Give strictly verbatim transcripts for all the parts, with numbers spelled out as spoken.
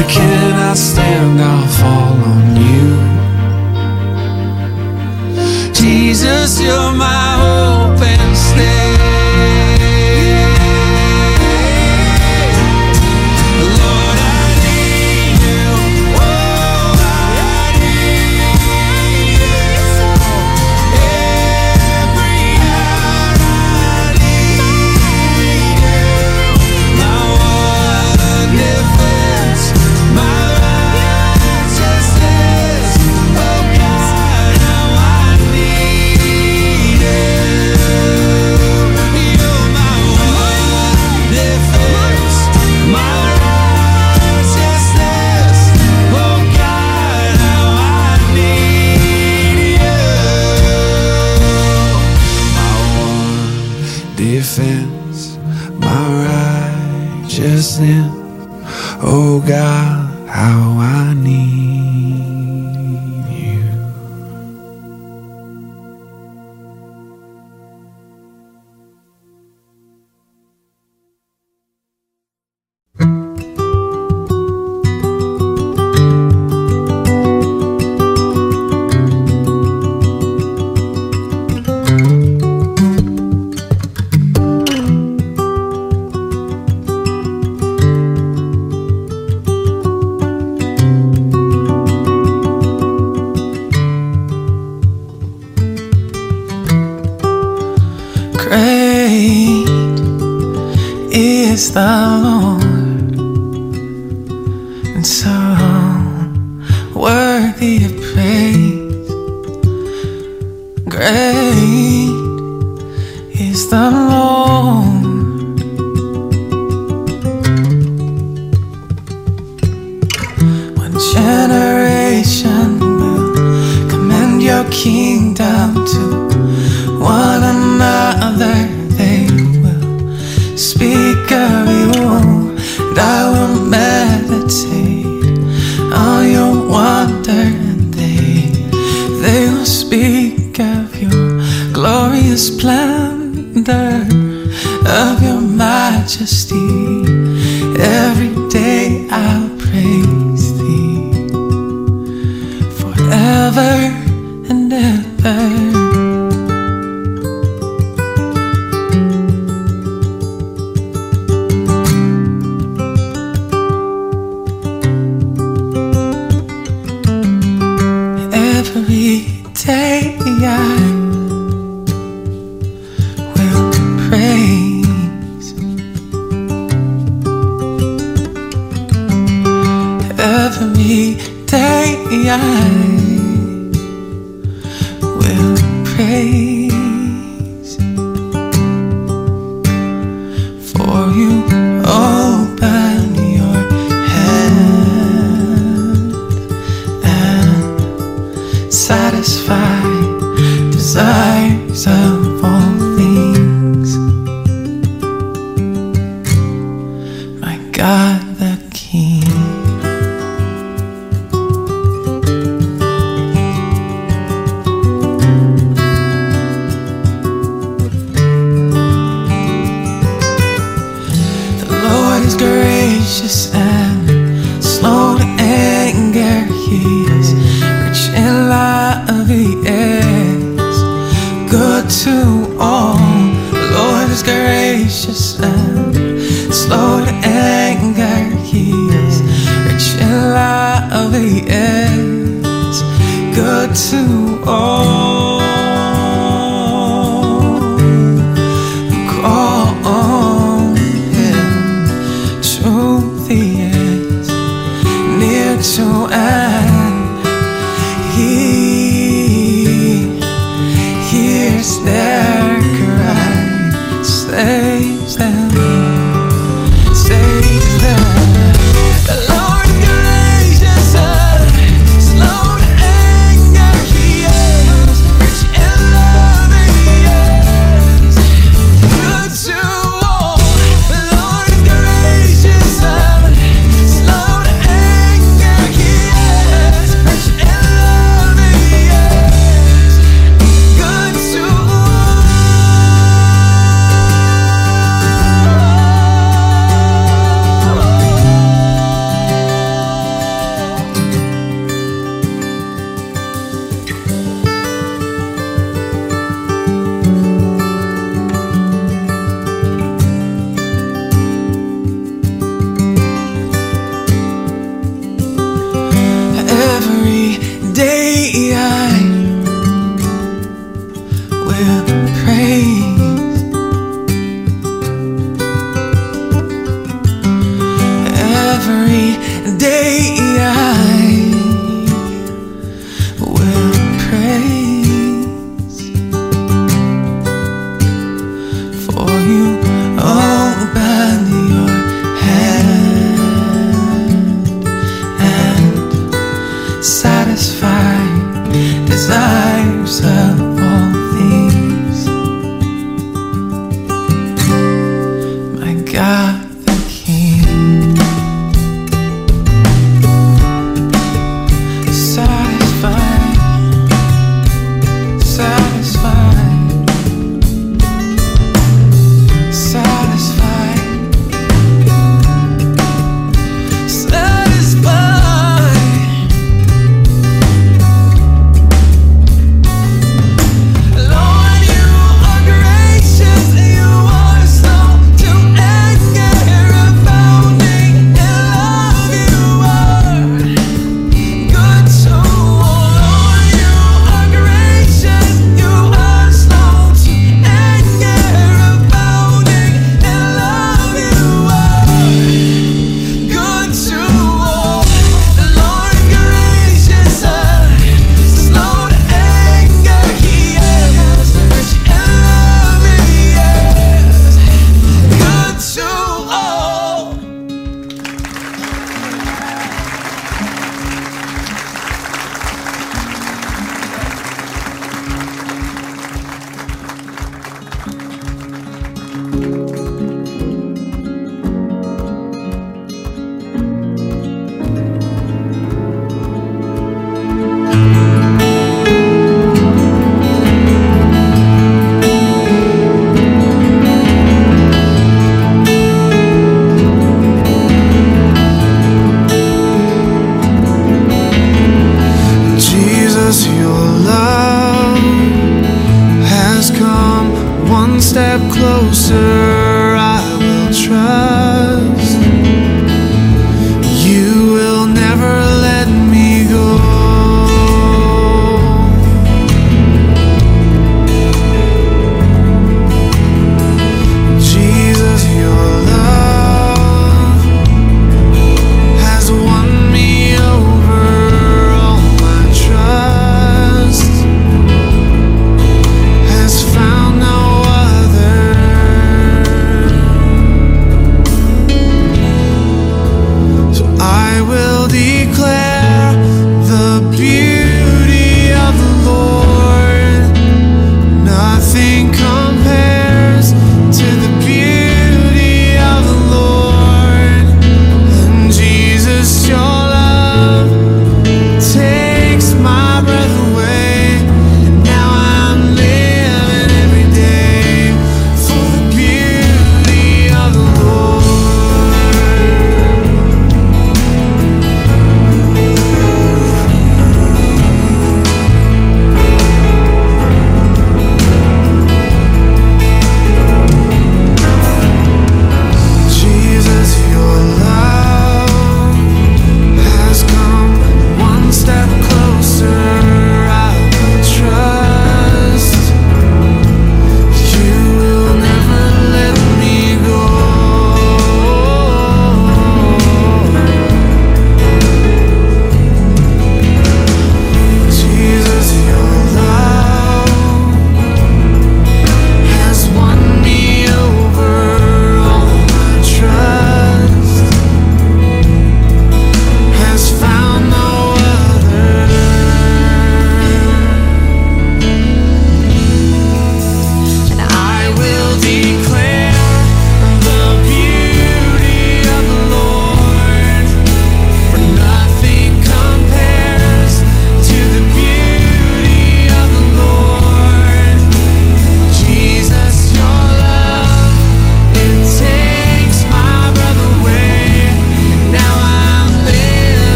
I cannot stand, I'll fall on you. Jesus, you're my hope and stay. Defense, my righteousness, oh God, how I need you. is the Lord, and so worthy of praise. Great is the Lord. One generation will commend your kingdom to one another. They will speak of you, and I will meditate on your wonder, and they they will speak of your glorious splendor, of your majesty. Every day I'll praise thee forever and ever. Every day I will praise. Every day I will praise. For you open your hand and satisfy desires of all things. My God the King. The Lord is gracious and slow to anger. He is rich in love, he is good to all. The Lord is gracious and slow to anger. He is rich in love, he is good to all who call on him. Truth he is near to and he hears their cry, saves them, saves them. The Lord is gracious and slow to anger. He is rich in love, he is good to all. The Lord is gracious and slow to anger. He is day I will praise. Every day I will praise. For you open your hand and satisfy desires of all things. My God the King.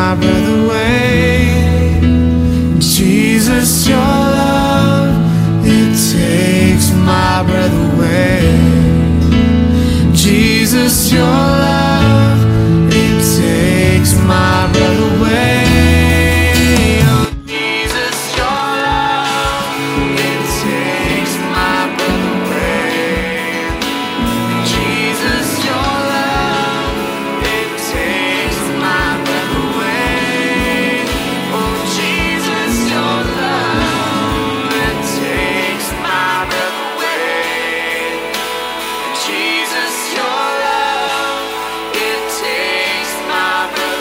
my breath away. Jesus, your love, it takes my breath away. Jesus, your love, it takes my breath away. Oh, Jesus, your love, it takes my breath away. Jesus, your love, it takes my breath away. Oh, Jesus, your love, it takes my breath away. Jesus, your love, it takes my breath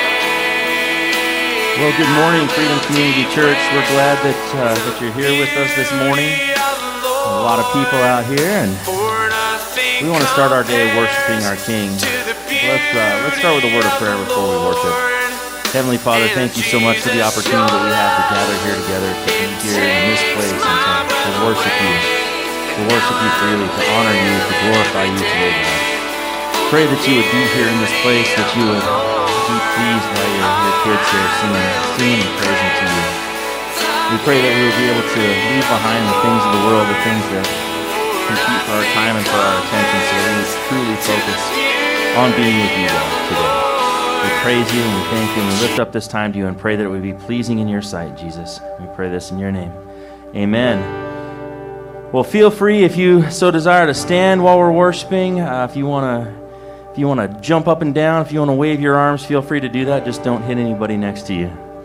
away. Well, good morning, Freedom Community Church. We're glad that uh, that you're here with us this morning. A lot of people out here, and we want to start our day worshiping our King. Let's uh, let's start with a word of prayer before we worship. Heavenly Father, thank you so much for the opportunity that we have to gather here together, to be here in this place, and to, to worship you, to worship you freely, to honor you, to glorify you today, God. Pray that you would be here in this place, that you would be pleased by your, your kids here singing, singing and praising to you. We pray that we will be able to leave behind the things of the world, the things that compete for our time and for our attention, so that we will truly focus on being with you, God, today. We praise you and we thank you and we lift up this time to you and pray that it would be pleasing in your sight, Jesus. We pray this in your name. Amen. Well, feel free, if you so desire, to stand while we're worshiping. Uh, if you want to If you want to jump up and down, if you want to wave your arms, feel free to do that. Just don't hit anybody next to you.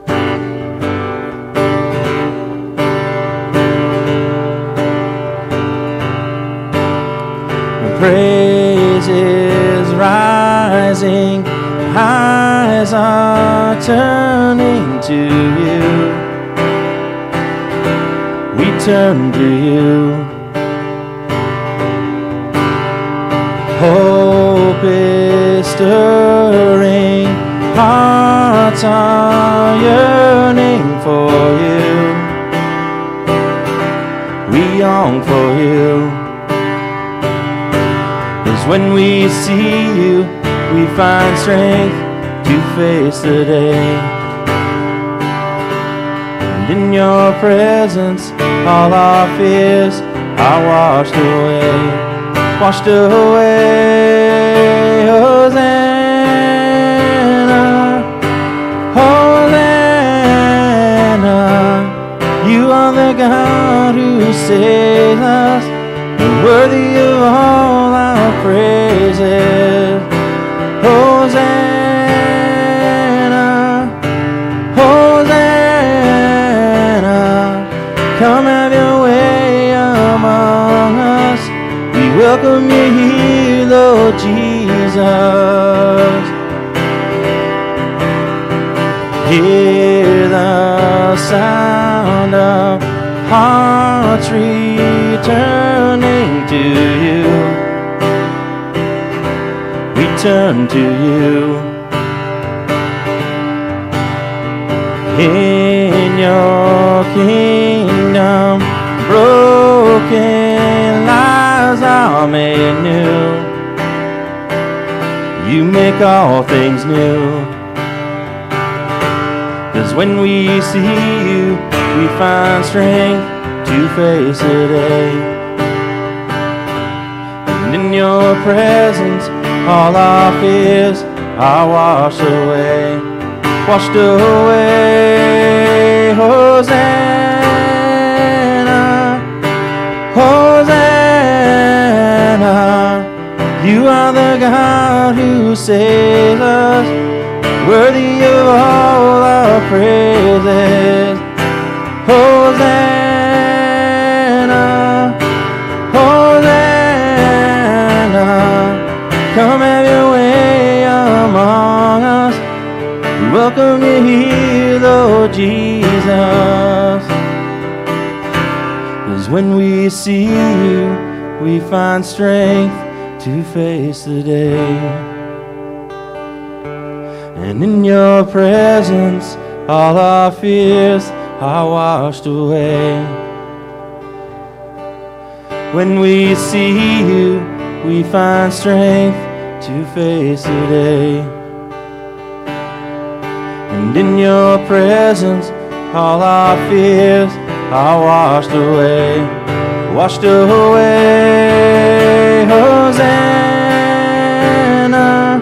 Praise is rising, eyes are turning to you. We turn to you. Hope is stirring, hearts are yearning for you. We long for you. 'Cause when we see you, we find strength to face the day. And in your presence, all our fears are washed away. Washed away. Hosanna, Hosanna, you are the God who saves us, and worthy of all our praises. Hosanna, Hosanna, come have your way among us. Welcome you here, Lord Jesus. Hear the sound of hearts returning to you. We turn to you. In your kingdom, broken lives are made new. You make all things new. 'Cause when we see you, we find strength to face the day. And in your presence, all our fears are washed away. Washed away. Hosanna, Hosanna, you are the God who saves us, worthy of all our praises. Hosanna, Hosanna, come have your way among us. We welcome you here, Lord Jesus. 'Cause when we see you, we find strength to face the day. And in your presence, all our fears are washed away. When we see you, we find strength to face the day. And in your presence, all our fears are washed away, washed away. Hosanna,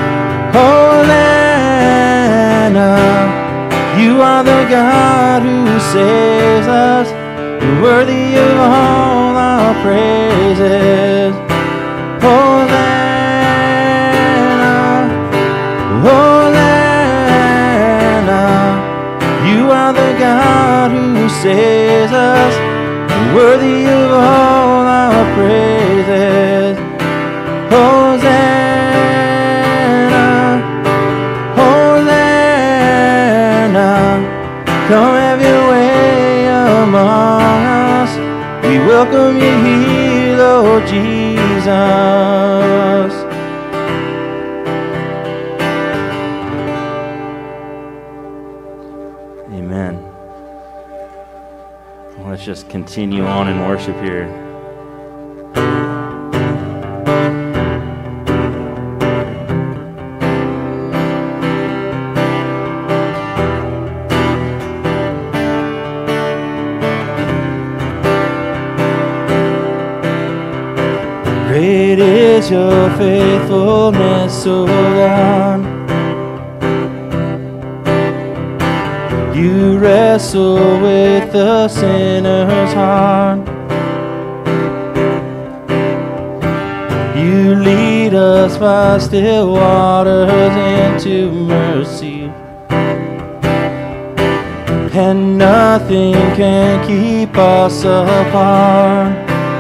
Hosanna, you are the God who saves us, worthy of all our praises. Hosanna, Hosanna, you are the God who saves us, worthy of all our praises. Hosanna, Hosanna, come have your way among us. We welcome you here, Lord Jesus. Amen. Let's just continue on in worship here. Great is your faithfulness, O God. You wrestle with the sinner's heart. You lead us by still waters into mercy, and nothing can keep us apart.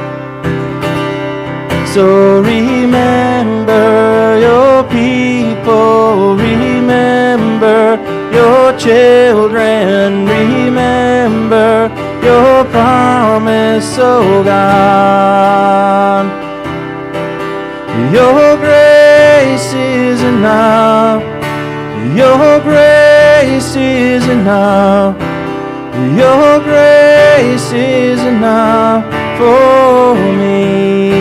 So remember your people, remember your children, remember your promise, oh God. Your grace is enough, your grace is enough, your grace is enough for me.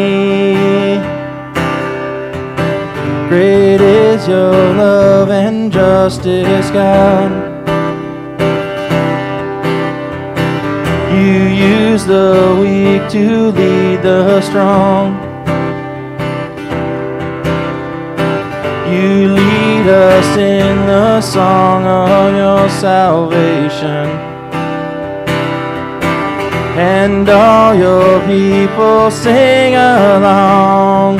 Great is your love and justice, God. You use the weak to lead the strong. You lead us in the song of your salvation, and all your people sing along.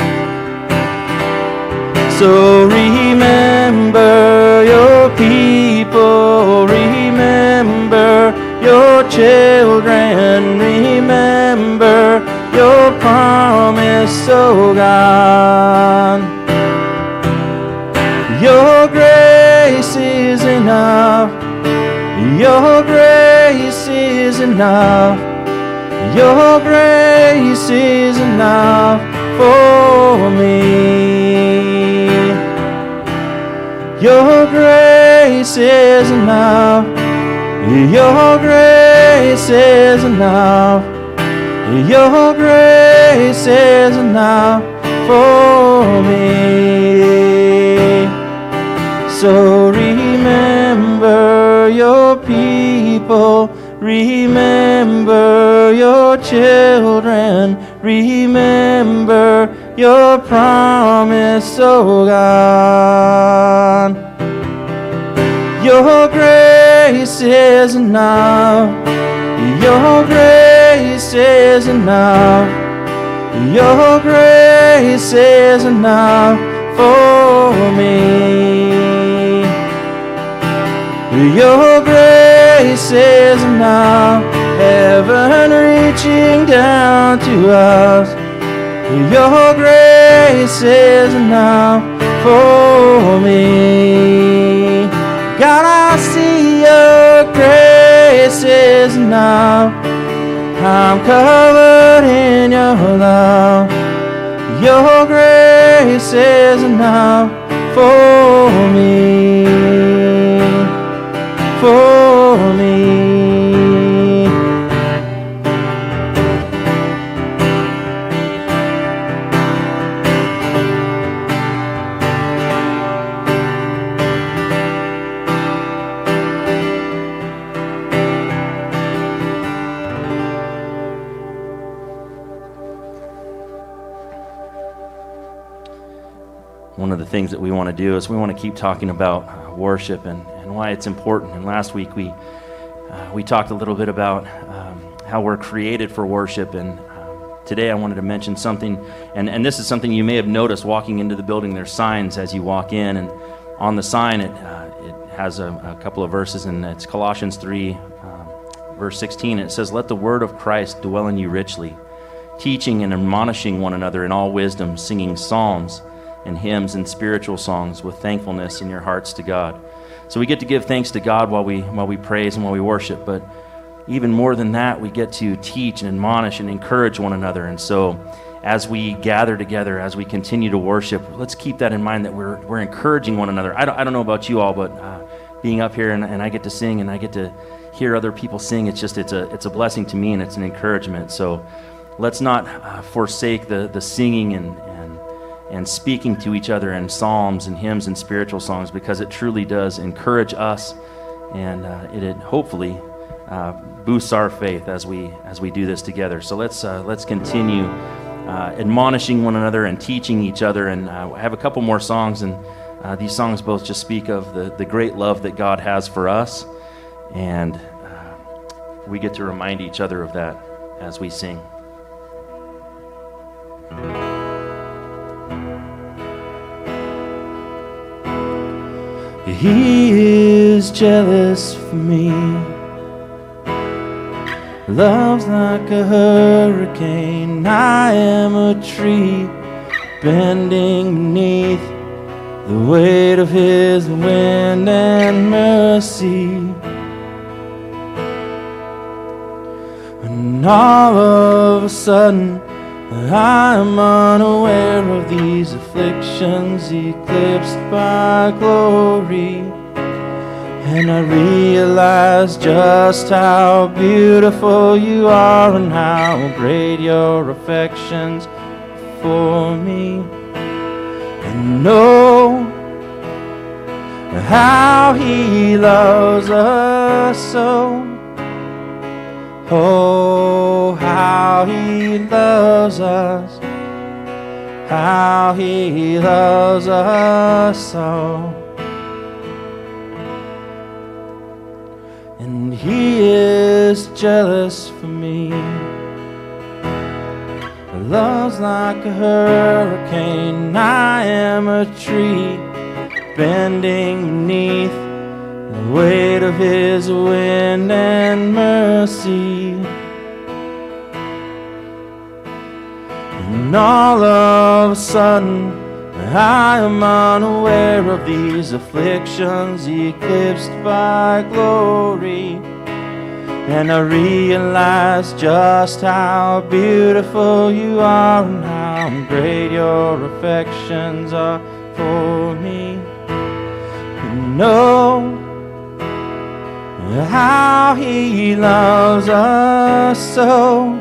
So remember your people, remember your children, remember your promise, oh God. Your grace is enough, your grace is enough, your grace is enough for me. Your grace is enough, your grace is enough, your grace is enough for me. So remember your people, remember your children, remember your promise, oh God. Your grace is enough, your grace is enough, your grace is enough for me. Your grace is enough, heaven reaching down to us. Your grace is enough for me. God, I see your grace is enough. I'm covered in your love. Your grace is enough for me, for me. the things that we want to do is we want to keep talking about uh, worship and, and why it's important. And last week we uh, we talked a little bit about um, how we're created for worship, and um, today I wanted to mention something, and, and this is something you may have noticed walking into the building. There's signs as you walk in, and on the sign it uh, it has a, a couple of verses, and it's Colossians three, um, verse sixteen. It says, "Let the word of Christ dwell in you richly, teaching and admonishing one another in all wisdom, singing psalms and hymns and spiritual songs with thankfulness in your hearts to God." So we get to give thanks to God while we while we praise and while we worship, but even more than that, we get to teach and admonish and encourage one another. And so as we gather together, as we continue to worship, let's keep that in mind, that we're we're encouraging one another. I don't, I don't know about you all, but uh, being up here and, and I get to sing and I get to hear other people sing, it's just it's a it's a blessing to me, and it's an encouragement. So let's not uh, forsake the, the singing and, and and speaking to each other in psalms and hymns and spiritual songs, because it truly does encourage us, and uh, it, it hopefully uh, boosts our faith as we as we do this together. So let's uh, let's continue uh, admonishing one another and teaching each other. And uh, I have a couple more songs, and uh, these songs both just speak of the, the great love that God has for us, and uh, we get to remind each other of that as we sing. He is jealous for me, love's like a hurricane. I am a tree bending beneath the weight of his wind and mercy. And all of a sudden I am unaware of these afflictions, eclipsed by glory, and I realize just how beautiful you are and how great your affections for me. And know how he loves us so. Oh, how he loves us, how he loves us so. And he is jealous for me. Love's like a hurricane. I am a tree bending beneath the weight of his wind and mercy. And all of a sudden I am unaware of these afflictions, eclipsed by glory, and I realize just how beautiful you are and how great your affections are for me. And know how he loves us so.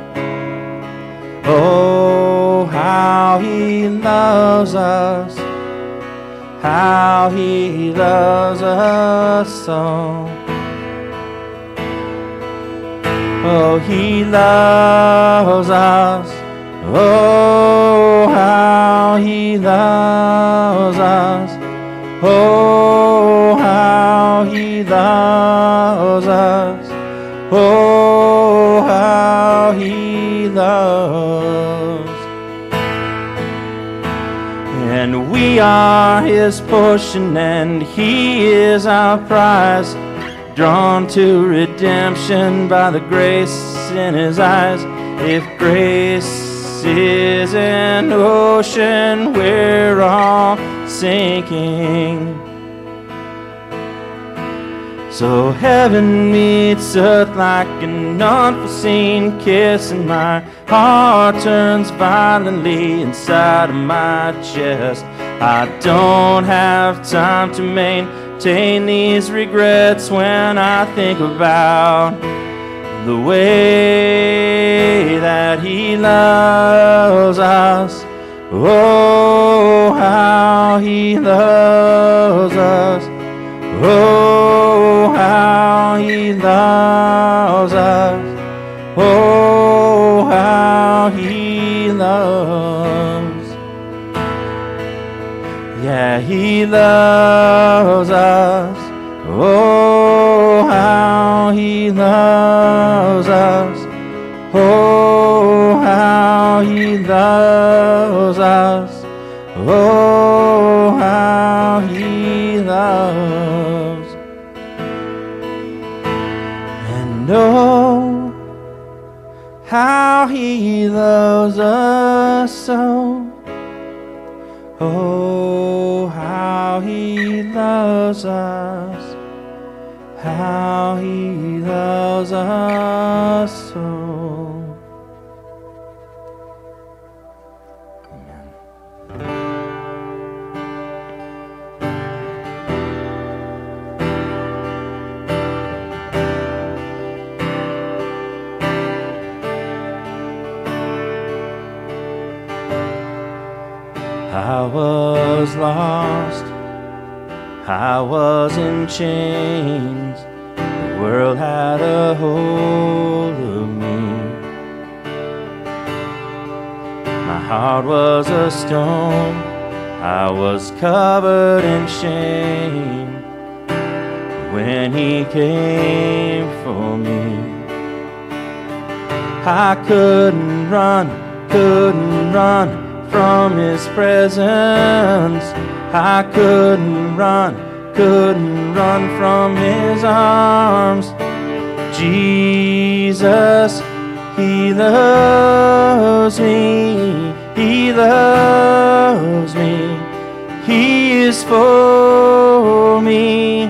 Oh, how he loves us, how he loves us so. Oh, he loves us. Oh, how he loves us. Oh, how he loves us. Oh, how he loves. And we are his portion, and he is our prize, drawn to redemption by the grace in his eyes. If grace is an ocean, we're all sinking. So heaven meets earth like an unforeseen kiss, and my heart turns violently inside of my chest. I don't have time to maintain these regrets when I think about the way that he loves us. Oh, how he loves us. Oh, how he loves us. Oh, how he loves. Yeah, He loves us. Oh, how He loves us. Oh, how He loves us. Oh, how He loves. And oh, how He loves us so. Oh, how He loves us, how He loves us so. Amen. I was lost, I was in chains, the world had a hold of me. My heart was a stone, I was covered in shame when He came for me. I couldn't run, couldn't run from His presence. I couldn't run, couldn't run from His arms. Jesus, He loves me, He loves me, He is for me.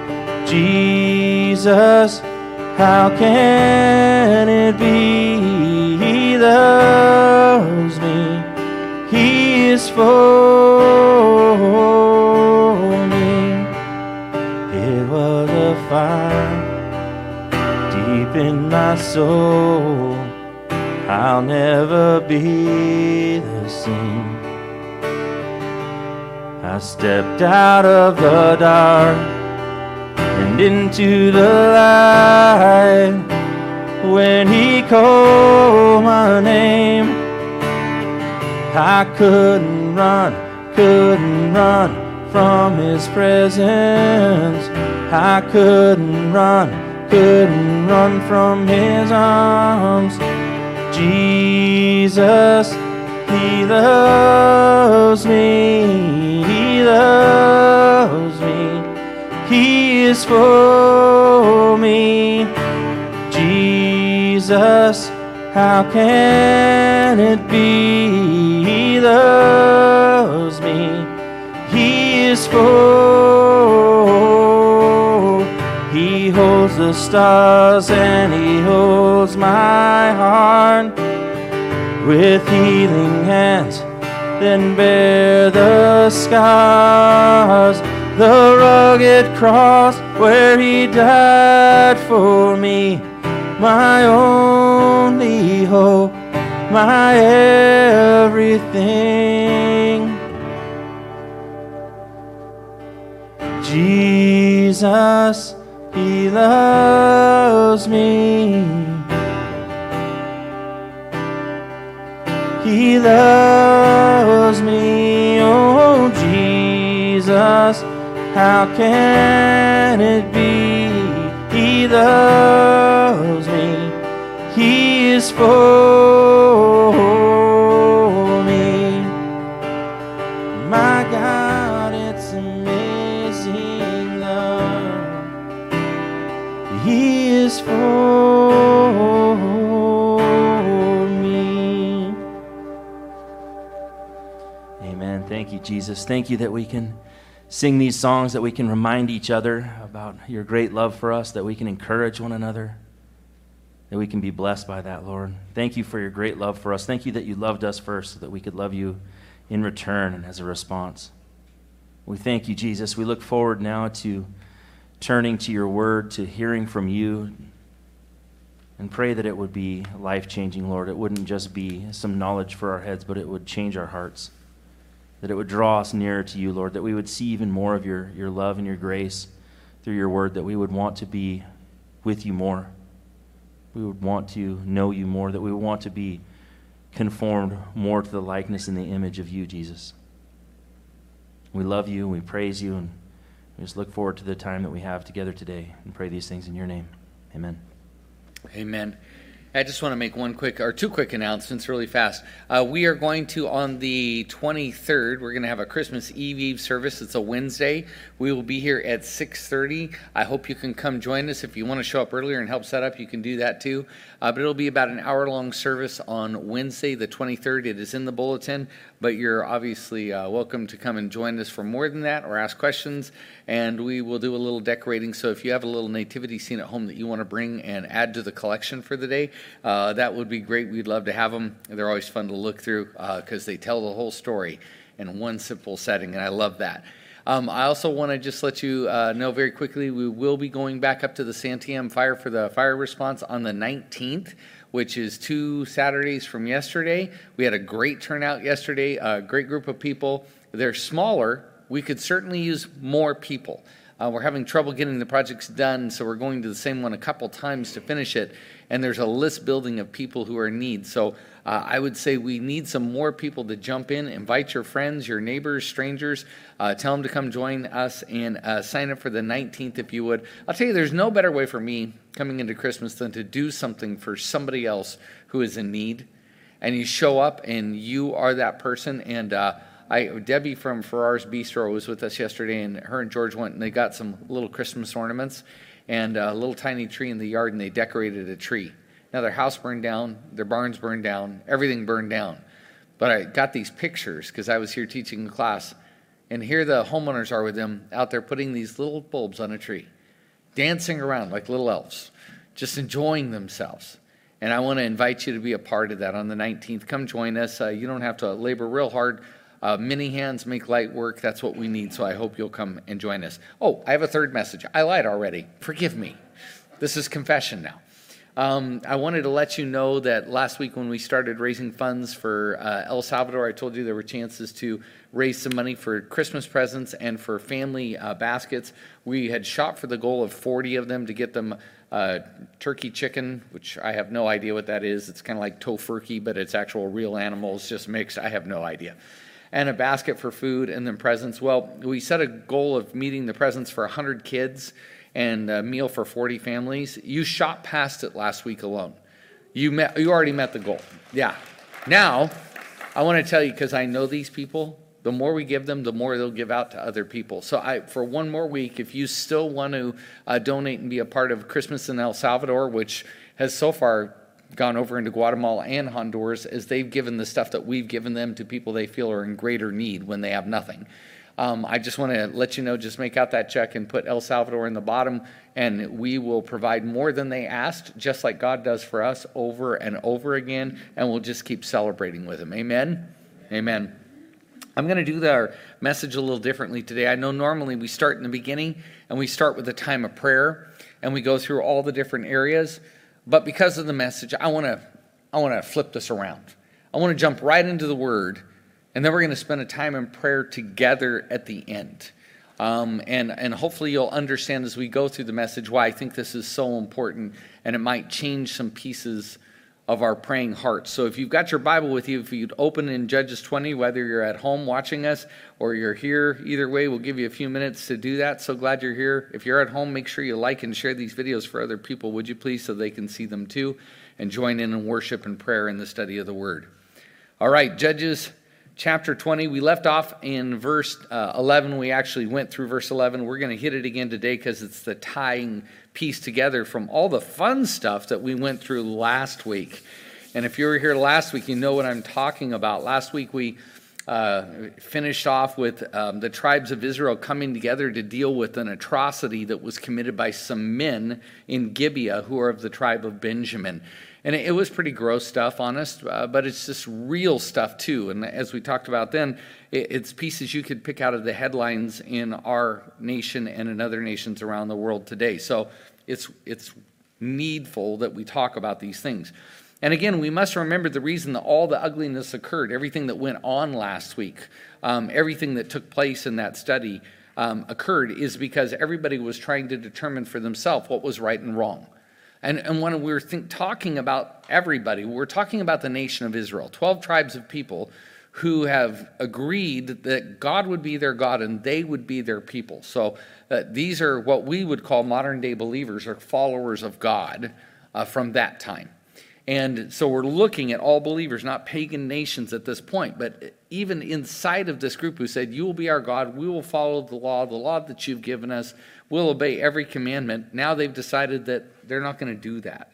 Jesus, how can it be? He loves me, He is for me. It was a fire deep in my soul. I'll never be the same. I stepped out of the dark and into the light when He called my name. I couldn't run, couldn't run from His presence. I couldn't run, couldn't run from His arms. Jesus, He loves me, He loves me, He is for me. Jesus, how can it be? He loves me, He is for. He holds the stars and He holds my heart with healing hands, then bear the scars. The rugged cross where He died for me, my only hope, my everything. Jesus, He loves me, He loves me. Oh, Jesus, how can it be? He loves me, He is for me. My God, it's amazing love. He is for me. Amen. Thank you, Jesus. Thank you that we can sing these songs, that we can remind each other about Your great love for us, that we can encourage one another, that we can be blessed by that, Lord. Thank You for Your great love for us. Thank You that You loved us first so that we could love You in return and as a response. We thank You, Jesus. We look forward now to turning to Your word, to hearing from You, and pray that it would be life-changing, Lord. It wouldn't just be some knowledge for our heads, but it would change our hearts, that it would draw us nearer to You, Lord, that we would see even more of Your, your love and Your grace through Your word, that we would want to be with You more. We would want to know You more, that we would want to be conformed more to the likeness and the image of You, Jesus. We love you, we praise you, and we just look forward to the time that we have together today and pray these things in your name. Amen. Amen. I just want to make one quick, or two quick announcements really fast. Uh, we are going to, on the twenty-third, we're going to have a Christmas Eve Eve service. It's a Wednesday. We will be here at six thirty. I hope you can come join us. If you want to show up earlier and help set up, you can do that too. Uh, but it'll be about an hour-long service on Wednesday, the twenty-third. It is in the bulletin, but you're obviously uh, welcome to come and join us for more than that or ask questions. And we will do a little decorating. So if you have a little nativity scene at home that you want to bring and add to the collection for the day, uh, that would be great. We'd love to have them. They're always fun to look through because uh, they tell the whole story in one simple setting, and I love that. Um, I also want to just let you uh, know very quickly, we will be going back up to the Santiam Fire for the fire response on the nineteenth, which is two Saturdays from yesterday. We had a great turnout yesterday, a great group of people. They're smaller. We could certainly use more people. Uh, we're having trouble getting the projects done, so we're going to the same one a couple times to finish it, and there's a list building of people who are in need. So uh, I would say we need some more people to jump in. Invite your friends, your neighbors, strangers. Uh, tell them to come join us and uh, sign up for the nineteenth if you would. I'll tell you, there's no better way for me coming into Christmas than to do something for somebody else who is in need. And you show up, and you are that person, and uh, I, Debbie from Farrar's Bistro was with us yesterday, and her and George went and they got some little Christmas ornaments and a little tiny tree in the yard, and they decorated a tree. Now their house burned down, their barns burned down, everything burned down. But I got these pictures because I was here teaching a class, and here the homeowners are with them out there putting these little bulbs on a tree, dancing around like little elves, just enjoying themselves. And I want to invite you to be a part of that on the nineteenth. Come join us. Uh, you don't have to labor real hard. Uh, many hands make light work. That's what we need, so I hope you'll come and join us. Oh, I have a third message. I lied already. Forgive me. This is confession now. Um, I wanted to let you know that last week when we started raising funds for uh, El Salvador, I told you there were chances to raise some money for Christmas presents and for family uh, baskets. We had shot for the goal of forty of them to get them uh, turkey chicken, which I have no idea what that is. It's kind of like tofurkey, but it's actual real animals just mixed. I have no idea. And a basket for food, and then presents. Well, we set a goal of meeting the presents for one hundred kids and a meal for forty families. You shot past it last week alone. You met. You already met the goal. Yeah. Now, I want to tell you, because I know these people, the more we give them, the more they'll give out to other people. So I, for one more week, if you still want to uh, donate and be a part of Christmas in El Salvador, which has so far gone over into Guatemala and Honduras, as they've given the stuff that we've given them to people they feel are in greater need when they have nothing. Um, I just want to let you know, just make out that check and put El Salvador in the bottom, and we will provide more than they asked, just like God does for us over and over again, and we'll just keep celebrating with Him. Amen? Amen. I'm going to do our message a little differently today. I know normally we start in the beginning, and we start with a time of prayer, and we go through all the different areas. But because of the message, I want to I want to flip this around. I want to jump right into the Word, and then we're going to spend a time in prayer together at the end. Um, and, and hopefully you'll understand as we go through the message why I think this is so important, and it might change some pieces of our praying hearts. So if you've got your Bible with you, if you'd open in Judges twenty, whether you're at home watching us or you're here, either way, we'll give you a few minutes to do that. So glad you're here. If you're at home, make sure you like and share these videos for other people, would you please, so they can see them too, and join in in worship and prayer in the study of the Word. All right, Judges chapter twenty. We left off in verse uh, eleven. We actually went through verse eleven. We're going to hit it again today because it's the tying piece together from all the fun stuff that we went through last week. And if you were here last week, you know what I'm talking about. Last week we uh, finished off with um, the tribes of Israel coming together to deal with an atrocity that was committed by some men in Gibeah who are of the tribe of Benjamin. And it was pretty gross stuff, honest, uh, but it's just real stuff too. And as we talked about then, it, it's pieces you could pick out of the headlines in our nation and in other nations around the world today. So it's it's needful that we talk about these things. And again, we must remember the reason that all the ugliness occurred, everything that went on last week, um, everything that took place in that study um, occurred is because everybody was trying to determine for themselves what was right and wrong. And, and when we're think, talking about everybody, we're talking about the nation of Israel, twelve tribes of people who have agreed that God would be their God and they would be their people. So uh, these are what we would call modern day believers or followers of God uh, from that time. And so we're looking at all believers, not pagan nations at this point, but even inside of this group who said, you will be our God, we will follow the law, the law that you've given us, we'll obey every commandment. Now they've decided that they're not going to do that.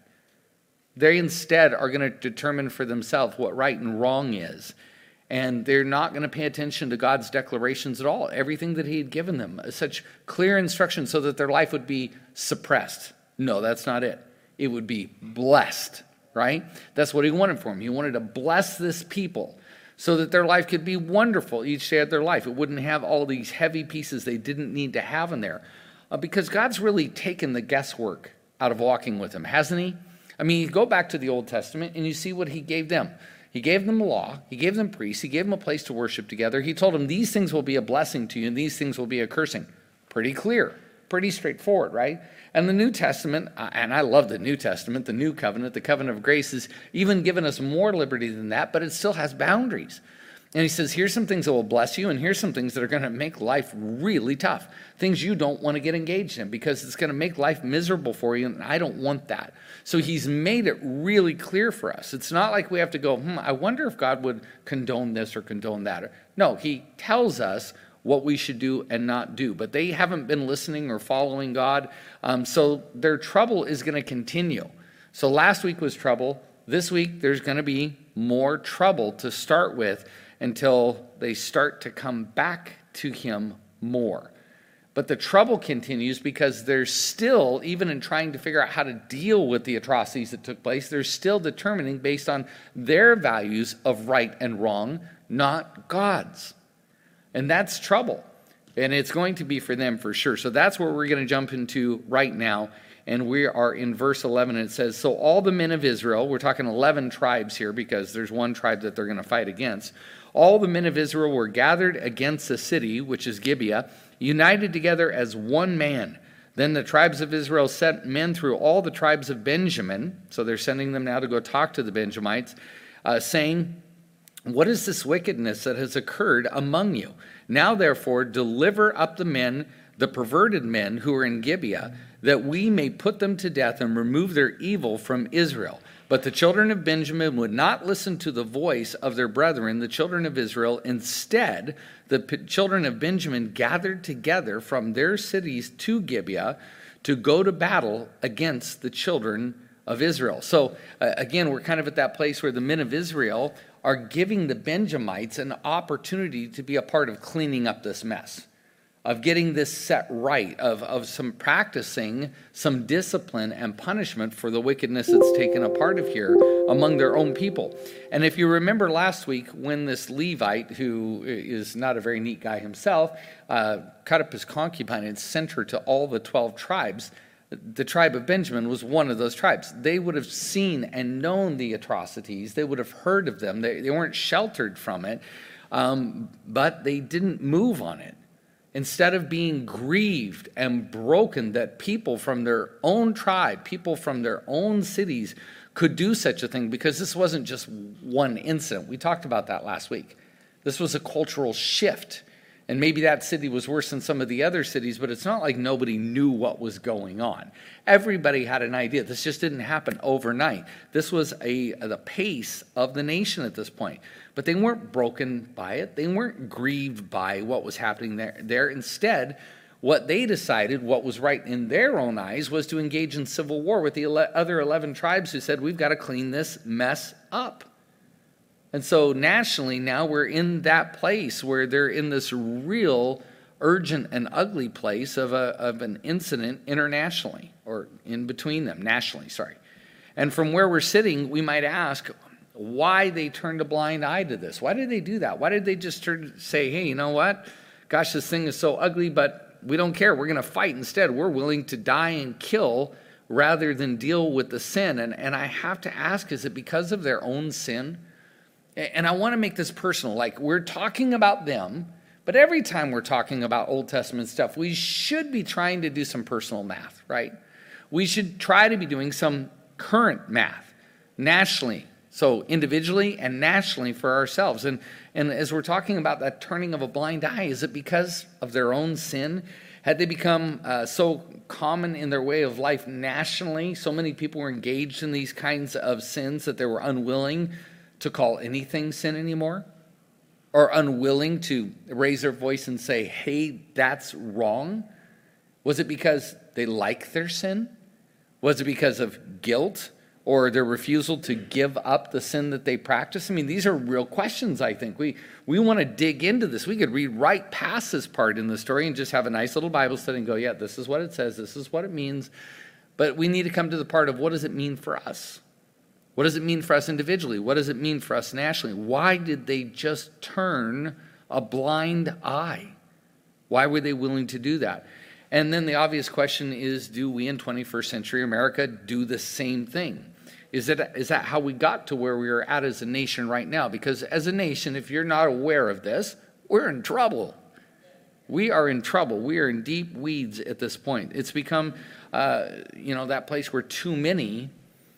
They instead are going to determine for themselves what right and wrong is. And they're not going to pay attention to God's declarations at all. Everything that he had given them, such clear instructions so that their life would be suppressed. No, that's not it. It would be blessed, right? That's what he wanted for them. He wanted to bless this people so that their life could be wonderful each day of their life. It wouldn't have all these heavy pieces they didn't need to have in there. Uh, because God's really taken the guesswork out of walking with him, hasn't he? I mean, you go back to the Old Testament and you see what he gave them. He gave them a law. He gave them priests. He gave them a place to worship together. He told them these things will be a blessing to you and these things will be a cursing. Pretty clear, pretty straightforward, right? And the New Testament, and I love the New Testament, the New Covenant, the Covenant of Grace is even given us more liberty than that, but it still has boundaries. And he says, here's some things that will bless you, and here's some things that are going to make life really tough. Things you don't want to get engaged in because it's going to make life miserable for you, and I don't want that. So he's made it really clear for us. It's not like we have to go, hmm, I wonder if God would condone this or condone that. No, he tells us what we should do and not do. But they haven't been listening or following God, um, so their trouble is going to continue. So last week was trouble. This week there's going to be more trouble to start with, until they start to come back to him more. But the trouble continues because they're still, even in trying to figure out how to deal with the atrocities that took place, they're still determining based on their values of right and wrong, not God's. And that's trouble. And it's going to be for them for sure. So that's where we're going to jump into right now. And we are in verse eleven, and it says, so all the men of Israel, we're talking eleven tribes here because there's one tribe that they're going to fight against. All the men of Israel were gathered against the city, which is Gibeah, united together as one man. Then the tribes of Israel sent men through all the tribes of Benjamin, so they're sending them now to go talk to the Benjamites, uh, saying, what is this wickedness that has occurred among you? Now therefore deliver up the men, the perverted men who are in Gibeah, that we may put them to death and remove their evil from Israel. But the children of Benjamin would not listen to the voice of their brethren, the children of Israel. Instead, the p- children of Benjamin gathered together from their cities to Gibeah to go to battle against the children of Israel. So uh, again, we're kind of at that place where the men of Israel are giving the Benjamites an opportunity to be a part of cleaning up this mess, of getting this set right, of, of some practicing some discipline and punishment for the wickedness that's taken a part of here among their own people. And if you remember last week when this Levite, who is not a very neat guy himself, uh, cut up his concubine and sent her to all the twelve tribes, the tribe of Benjamin was one of those tribes. They would have seen and known the atrocities. They would have heard of them. They, they weren't sheltered from it, um, but they didn't move on it. Instead of being grieved and broken that people from their own tribe, people from their own cities could do such a thing, because this wasn't just one incident. We talked about that last week. This was a cultural shift. And maybe that city was worse than some of the other cities, but it's not like nobody knew what was going on. Everybody had an idea. This just didn't happen overnight. This was a the pace of the nation at this point. But they weren't broken by it. They weren't grieved by what was happening there. there. Instead, what they decided, what was right in their own eyes, was to engage in civil war with the other eleven tribes who said, we've got to clean this mess up. And so nationally now we're in that place where they're in this real urgent and ugly place of a of an incident internationally, or in between them, nationally, sorry. And from where we're sitting, we might ask why they turned a blind eye to this. Why did they do that? Why did they just turn, say, hey, you know what? Gosh, this thing is so ugly, but we don't care. We're going to fight instead. We're willing to die and kill rather than deal with the sin. And, and I have to ask, is it because of their own sin? And I want to make this personal. Like, we're talking about them, but every time we're talking about Old Testament stuff, we should be trying to do some personal math, right? We should try to be doing some current math, nationally, So individually and nationally for ourselves. And, and as we're talking about that turning of a blind eye, is it because of their own sin? Had they become uh, so common in their way of life nationally, so many people were engaged in these kinds of sins that they were unwilling to call anything sin anymore? Or unwilling to raise their voice and say, hey, that's wrong? Was it because they like their sin? Was it because of guilt or their refusal to give up the sin that they practice? I mean, these are real questions, I think. We we want to dig into this. We could read right past this part in the story and just have a nice little Bible study and go, yeah, this is what it says, this is what it means. But we need to come to the part of what does it mean for us? What does it mean for us individually? What does it mean for us nationally? Why did they just turn a blind eye? Why were they willing to do that? And then the obvious question is, do we in twenty-first century America do the same thing? Is that, is that how we got to where we are at as a nation right now? Because as a nation, if you're not aware of this, we're in trouble. We are in trouble. We are in deep weeds at this point. It's become, uh, you know, that place where too many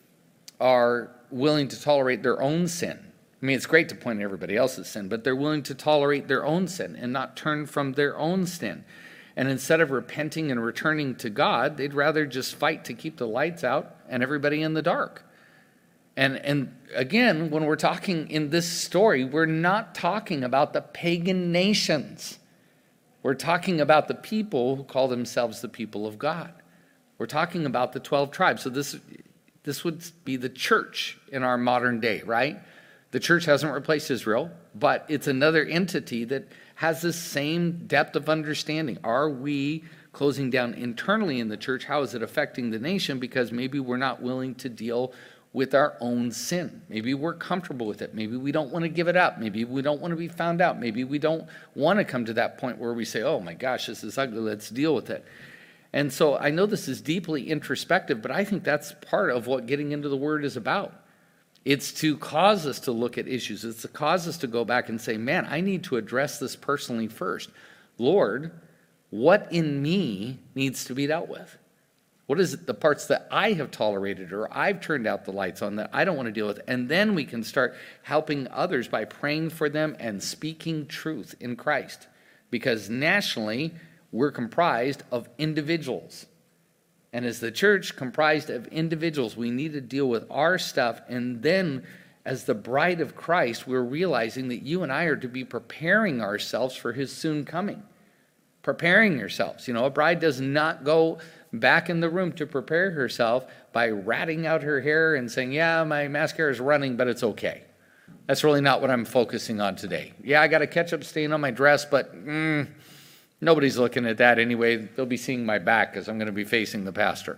are willing to tolerate their own sin. I mean, it's great to point at everybody else's sin, but they're willing to tolerate their own sin and not turn from their own sin. And instead of repenting and returning to God, they'd rather just fight to keep the lights out and everybody in the dark. And and again, when we're talking in this story, we're not talking about the pagan nations. We're talking about the people who call themselves the people of God. We're talking about the twelve tribes. So this, this would be the church in our modern day, right? The church hasn't replaced Israel, but it's another entity that has the same depth of understanding. Are we closing down internally in the church? How is it affecting the nation? Because maybe we're not willing to deal with our own sin. Maybe we're comfortable with it. Maybe we don't want to give it up. Maybe we don't want to be found out. Maybe we don't want to come to that point where we say, oh my gosh, this is ugly, let's deal with it. And so I know this is deeply introspective, but I think that's part of what getting into the Word is about. It's to cause us to look at issues. It's to cause us to go back and say, man, I need to address this personally first. Lord, what in me needs to be dealt with? What is it, the parts that I have tolerated or I've turned out the lights on that I don't want to deal with? And then we can start helping others by praying for them and speaking truth in Christ. Because nationally, we're comprised of individuals. And as the church comprised of individuals, we need to deal with our stuff. And then as the bride of Christ, we're realizing that you and I are to be preparing ourselves for his soon coming. Preparing yourselves. You know, a bride does not go back in the room to prepare herself by ratting out her hair and saying, yeah, my mascara is running, but it's okay. That's really not what I'm focusing on today. Yeah, I got a ketchup stain on my dress, but mm, nobody's looking at that anyway. They'll be seeing my back because I'm going to be facing the pastor.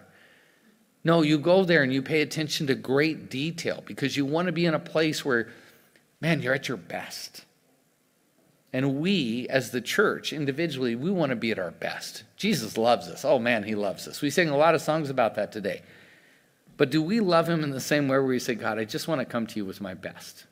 No, you go there and you pay attention to great detail because you want to be in a place where, man, you're at your best. And we, as the church, individually, we want to be at our best. Jesus loves us. Oh, man, he loves us. We sing a lot of songs about that today. But do we love him in the same way where we say, God, I just want to come to you with my best?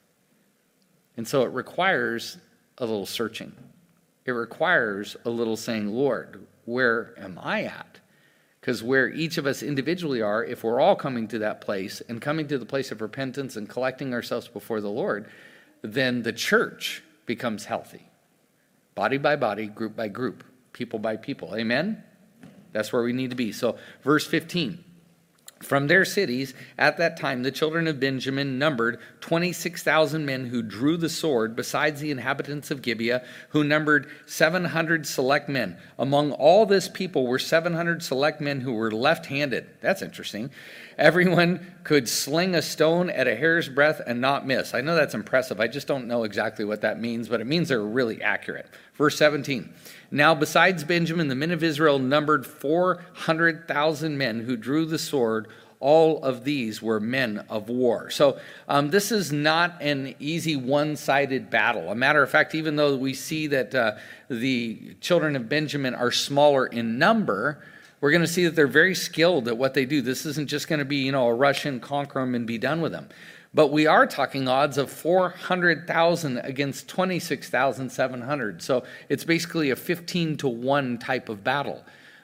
And so it requires a little searching. It requires a little saying, Lord, where am I at? Because where each of us individually are, if we're all coming to that place and coming to the place of repentance and collecting ourselves before the Lord, then the church becomes healthy. Body by body, group by group, people by people. Amen? That's where we need to be. So verse fifteen. From their cities, at that time, the children of Benjamin numbered twenty-six thousand men who drew the sword, besides the inhabitants of Gibeah, who numbered seven hundred select men. Among all this people were seven hundred select men who were left-handed. That's interesting. Everyone could sling a stone at a hair's breadth and not miss. I know that's impressive. I just don't know exactly what that means, but it means they're really accurate. Verse seventeen. Now, besides Benjamin, the men of Israel numbered four hundred thousand men who drew the sword. All of these were men of war. So um, this is not an easy one-sided battle. A matter of fact, even though we see that uh, the children of Benjamin are smaller in number, we're going to see that they're very skilled at what they do. This isn't just going to be, you know, a rush in, conquer them, and be done with them. But we are talking odds of four hundred thousand against twenty-six thousand seven hundred. So it's basically a fifteen to one type of battle.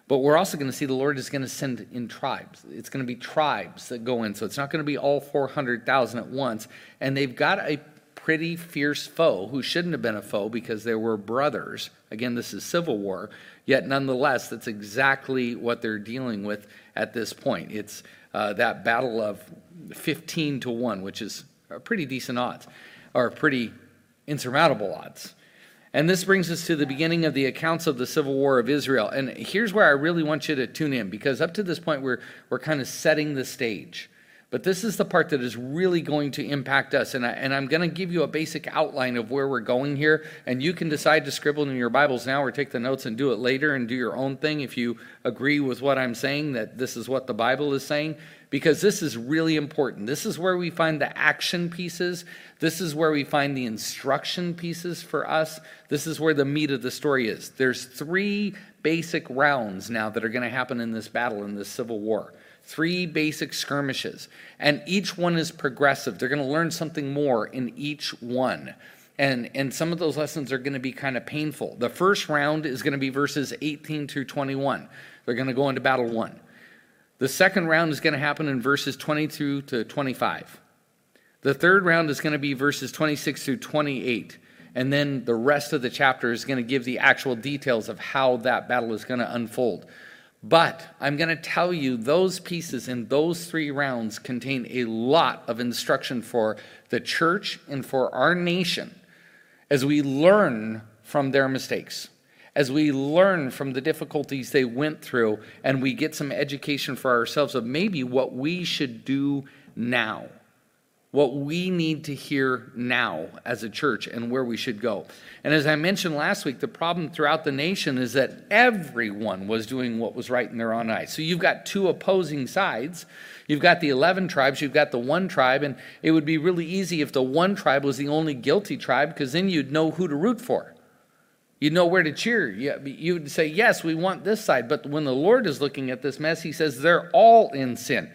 But we're also going to see the Lord is going to send in tribes. It's going to be tribes that go in. So it's not going to be all four hundred thousand at once. And they've got a pretty fierce foe who shouldn't have been a foe because they were brothers. Again, this is civil war. Yet nonetheless, that's exactly what they're dealing with at this point. It's uh, that battle of fifteen to one, which is a pretty decent odds, or pretty insurmountable odds. And this brings us to the beginning of the accounts of the civil war of Israel. And here's where I really want you to tune in, because up to this point, we're, we're kind of setting the stage. But this is the part that is really going to impact us. And, I, and I'm going to give you a basic outline of where we're going here. And you can decide to scribble in your Bibles now or take the notes and do it later and do your own thing if you agree with what I'm saying, that this is what the Bible is saying. Because this is really important. This is where we find the action pieces. This is where we find the instruction pieces for us. This is where the meat of the story is. There's three basic rounds now that are going to happen in this battle, in this civil war. Three basic skirmishes. And each one is progressive. They're going to learn something more in each one. And, and some of those lessons are going to be kind of painful. The first round is going to be verses eighteen through twenty-one. They're going to go into battle one. The second round is going to happen in verses twenty-two to twenty-five. The third round is going to be verses twenty-six through twenty-eight. And then the rest of the chapter is going to give the actual details of how that battle is going to unfold. But I'm going to tell you those pieces in those three rounds contain a lot of instruction for the church and for our nation as we learn from their mistakes, as we learn from the difficulties they went through, and we get some education for ourselves of maybe what we should do now, what we need to hear now as a church and where we should go. And as I mentioned last week, the problem throughout the nation is that everyone was doing what was right in their own eyes. So you've got two opposing sides. You've got the eleven tribes, you've got the one tribe, and it would be really easy if the one tribe was the only guilty tribe, because then you'd know who to root for. You'd know where to cheer. You would say, yes, we want this side. But when the Lord is looking at this mess, he says they're all in sin.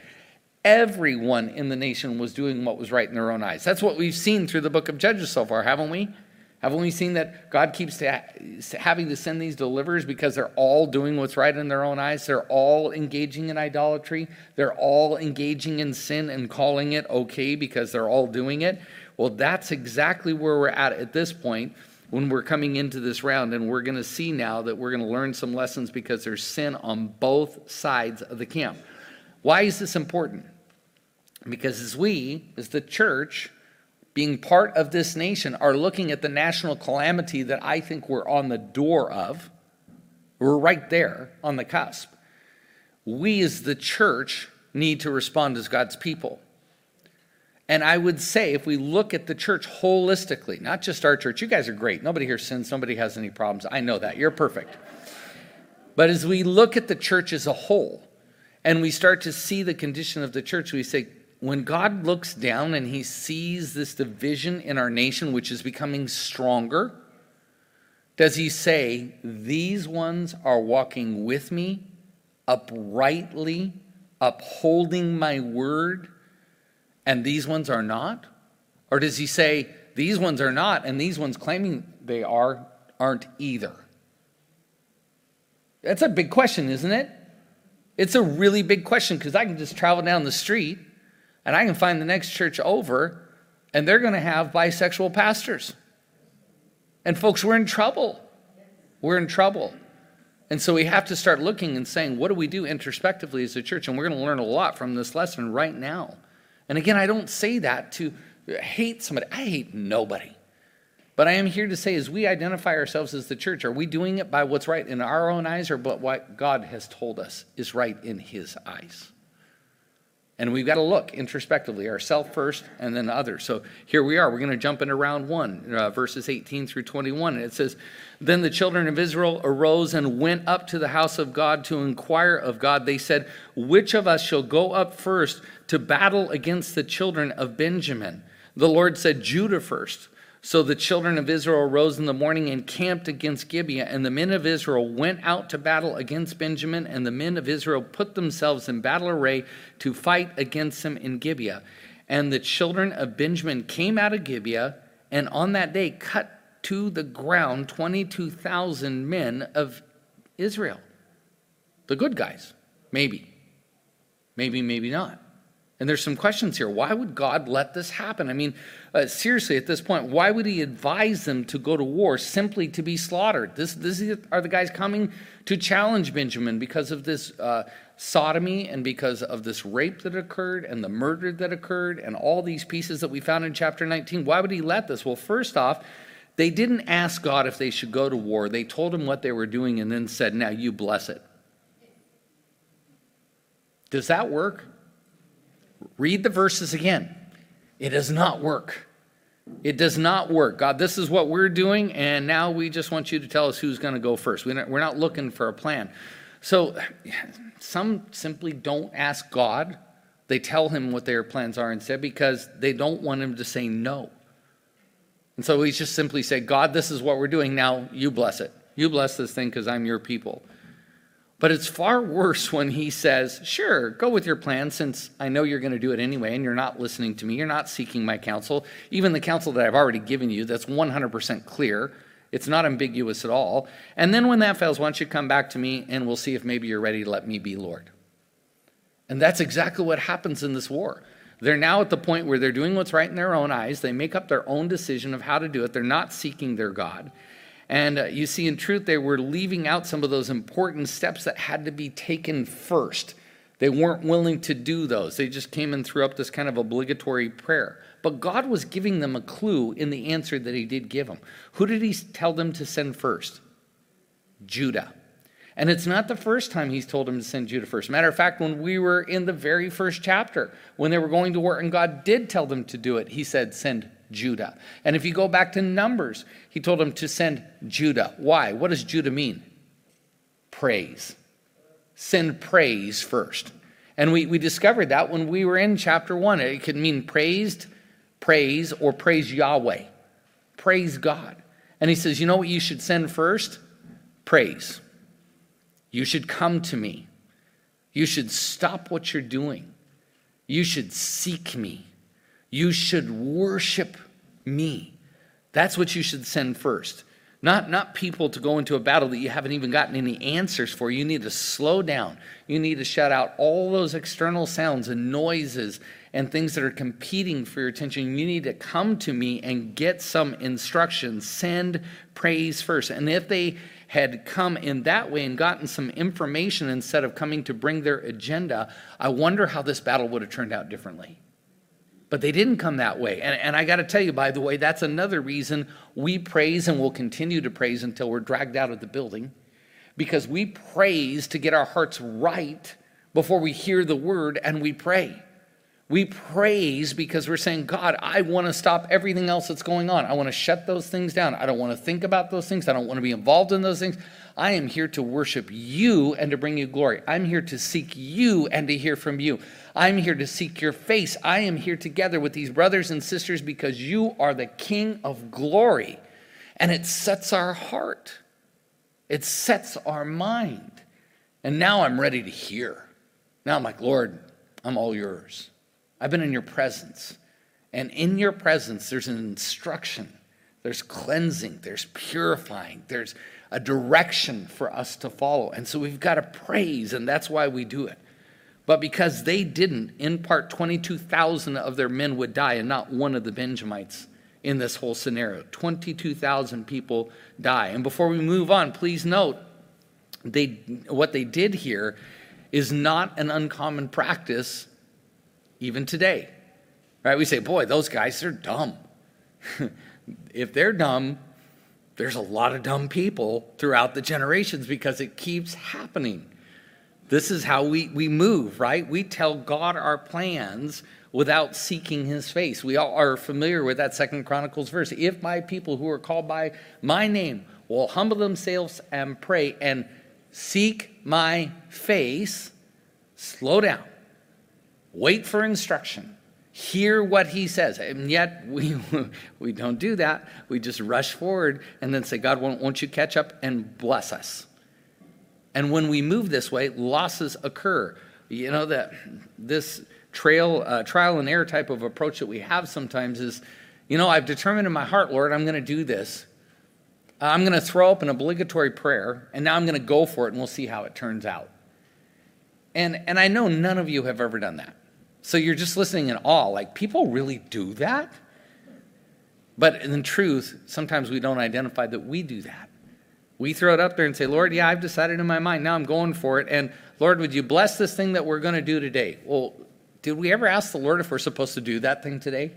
Everyone in the nation was doing what was right in their own eyes. That's what we've seen through the book of Judges so far, haven't we? Haven't we seen that God keeps having to send these deliverers because they're all doing what's right in their own eyes? They're all engaging in idolatry. They're all engaging in sin and calling it okay because they're all doing it. Well, that's exactly where we're at at this point when we're coming into this round, and we're going to see now that we're going to learn some lessons because there's sin on both sides of the camp. Why is this important? Because as we, as the church, being part of this nation, are looking at the national calamity that I think we're on the door of, we're right there on the cusp. We as the church need to respond as God's people. And I would say if we look at the church holistically, not just our church, you guys are great. Nobody here sins. Nobody has any problems. I know that. You're perfect. But as we look at the church as a whole, and we start to see the condition of the church, we say, when God looks down and he sees this division in our nation, which is becoming stronger, does he say, these ones are walking with me, uprightly, upholding my word, and these ones are not? Or does he say, these ones are not, and these ones claiming they are, aren't either? That's a big question, isn't it? It's a really big question, because I can just travel down the street and I can find the next church over, and they're going to have bisexual pastors. And folks, we're in trouble. We're in trouble. And so we have to start looking and saying, what do we do introspectively as a church? And we're going to learn a lot from this lesson right now. And again, I don't say that to hate somebody. I hate nobody. But I am here to say, as we identify ourselves as the church, are we doing it by what's right in our own eyes, or by what God has told us is right in his eyes? And we've got to look introspectively, ourselves first and then others. So here we are. We're going to jump into round one, uh, verses eighteen through twenty-one. And it says, then the children of Israel arose and went up to the house of God to inquire of God. They said, which of us shall go up first to battle against the children of Benjamin? The Lord said, Judah first. So the children of Israel arose in the morning and camped against Gibeah, and the men of Israel went out to battle against Benjamin, and the men of Israel put themselves in battle array to fight against them in Gibeah. And the children of Benjamin came out of Gibeah, and on that day cut to the ground twenty-two thousand men of Israel. The good guys. Maybe. Maybe, maybe not. And there's some questions here. Why would God let this happen? I mean, uh, seriously, at this point, why would he advise them to go to war simply to be slaughtered? This, this are the guys coming to challenge Benjamin because of this uh, sodomy and because of this rape that occurred and the murder that occurred and all these pieces that we found in chapter nineteen. Why would he let this? Well, first off, they didn't ask God if they should go to war. They told him what they were doing and then said, now you bless it. Does that work? Read the verses again. It does not work. It does not work. God, this is what we're doing, and now we just want you to tell us who's going to go first. We're not, we're not looking for a plan. So some simply don't ask God. They tell him what their plans are instead because they don't want him to say no. And so we just simply say, God, this is what we're doing. Now you bless it. You bless this thing because I'm your people. But it's far worse when he says, sure, go with your plan since I know you're going to do it anyway and you're not listening to me. You're not seeking my counsel. Even the counsel that I've already given you, that's one hundred percent clear. It's not ambiguous at all. And then when that fails, why don't you come back to me and we'll see if maybe you're ready to let me be Lord. And that's exactly what happens in this war. They're now at the point where they're doing what's right in their own eyes. They make up their own decision of how to do it. They're not seeking their God. And uh, you see, in truth, they were leaving out some of those important steps that had to be taken first. They weren't willing to do those. They just came and threw up this kind of obligatory prayer. But God was giving them a clue in the answer that he did give them. Who did he tell them to send first? Judah. And it's not the first time he's told them to send Judah first. Matter of fact, when we were in the very first chapter, when they were going to war and God did tell them to do it, he said, send Judah. And if you go back to Numbers, he told them to send Judah. Why? What does Judah mean? Praise. Send praise first. And we, we discovered that when we were in chapter one. It could mean praised, praise, or praise Yahweh. Praise God. And he says, you know what you should send first? Praise. You should come to me. You should stop what you're doing. You should seek me. You should worship me. That's what you should send first. Not, not people to go into a battle that you haven't even gotten any answers for. You need to slow down. You need to shut out all those external sounds and noises and things that are competing for your attention. You need to come to me and get some instruction. Send praise first. And if they had come in that way and gotten some information instead of coming to bring their agenda, I wonder how this battle would have turned out differently. But they didn't come that way. And, and I got to tell you, by the way, that's another reason we praise and will continue to praise until we're dragged out of the building. Because we praise to get our hearts right before we hear the word and we pray. We praise because we're saying, God, I want to stop everything else that's going on. I want to shut those things down. I don't want to think about those things. I don't want to be involved in those things. I am here to worship you and to bring you glory. I'm here to seek you and to hear from you. I'm here to seek your face. I am here together with these brothers and sisters because you are the King of glory. And it sets our heart. It sets our mind. And now I'm ready to hear. Now I'm like, Lord, I'm all yours. I've been in your presence. And in your presence, there's an instruction. There's cleansing. There's purifying. There's a direction for us to follow. And so we've got to praise, and that's why we do it. But because they didn't, in part, twenty-two thousand of their men would die, and not one of the Benjamites in this whole scenario. twenty-two thousand people die. And before we move on, please note, they what they did here is not an uncommon practice even today. Right? We say, boy, those guys are dumb. If they're dumb, there's a lot of dumb people throughout the generations because it keeps happening. This is how we, we move, right? We tell God our plans without seeking his face. We all are familiar with that Second Chronicles verse. If my people who are called by my name will humble themselves and pray and seek my face, slow down, wait for instruction, hear what he says. And yet we we don't do that. We just rush forward and then say, God, won't, won't you catch up and bless us? And when we move this way, losses occur. You know, that this trail, uh, trial and error type of approach that we have sometimes is, you know, I've determined in my heart, Lord, I'm going to do this. I'm going to throw up an obligatory prayer, and now I'm going to go for it, and we'll see how it turns out. And, and I know none of you have ever done that. So you're just listening in awe, like, people really do that? But in truth, sometimes we don't identify that we do that. We throw it up there and say, Lord, yeah, I've decided in my mind. Now I'm going for it. And Lord, would you bless this thing that we're going to do today? Well, did we ever ask the Lord if we're supposed to do that thing today?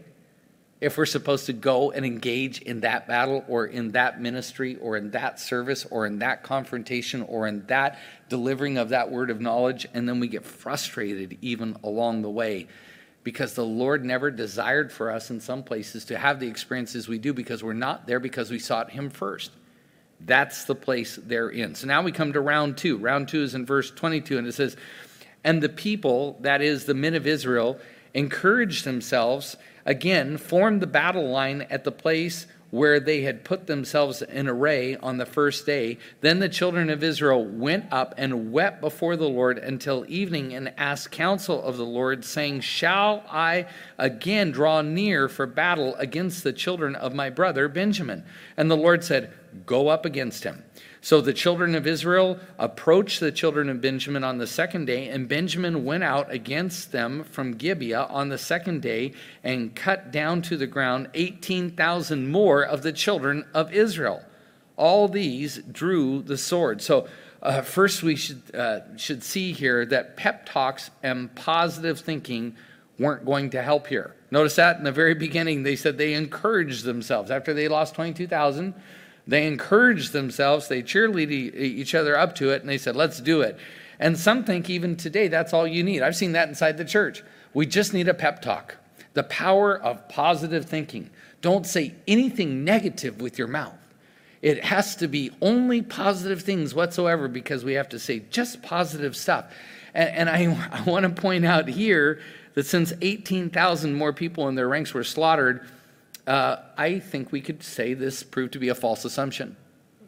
If we're supposed to go and engage in that battle or in that ministry or in that service or in that confrontation or in that delivering of that word of knowledge, and then we get frustrated even along the way because the Lord never desired for us in some places to have the experiences we do because we're not there because we sought him first. That's the place they're in. So now we come to round two. Round two is in verse twenty-two, and it says, and the people, that is the men of Israel, encouraged themselves, again, formed the battle line at the place where they had put themselves in array on the first day. Then the children of Israel went up and wept before the Lord until evening and asked counsel of the Lord, saying, shall I again draw near for battle against the children of my brother Benjamin? And the Lord said, go up against him. So the children of Israel approached the children of Benjamin on the second day, and Benjamin went out against them from Gibeah on the second day and cut down to the ground eighteen thousand more of the children of Israel. All these drew the sword. So uh, first we should, uh, should see here that pep talks and positive thinking weren't going to help here. Notice that in the very beginning they said they encouraged themselves. After they lost twenty-two thousand, they encouraged themselves, they cheerleaded each other up to it, and they said, let's do it. And some think even today that's all you need. I've seen that inside the church. We just need a pep talk. The power of positive thinking. Don't say anything negative with your mouth. It has to be only positive things whatsoever because we have to say just positive stuff. And, and I, I want to point out here that since eighteen thousand more people in their ranks were slaughtered, Uh, I think we could say this proved to be a false assumption,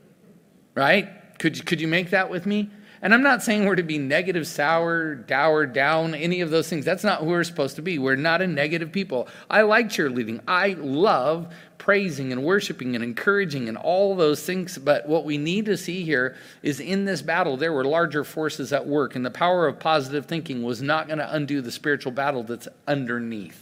right? Could, could you make that with me? And I'm not saying we're to be negative, sour, dour, down, any of those things. That's not who we're supposed to be. We're not a negative people. I like cheerleading. I love praising and worshiping and encouraging and all those things. But what we need to see here is in this battle, there were larger forces at work. And the power of positive thinking was not going to undo the spiritual battle that's underneath.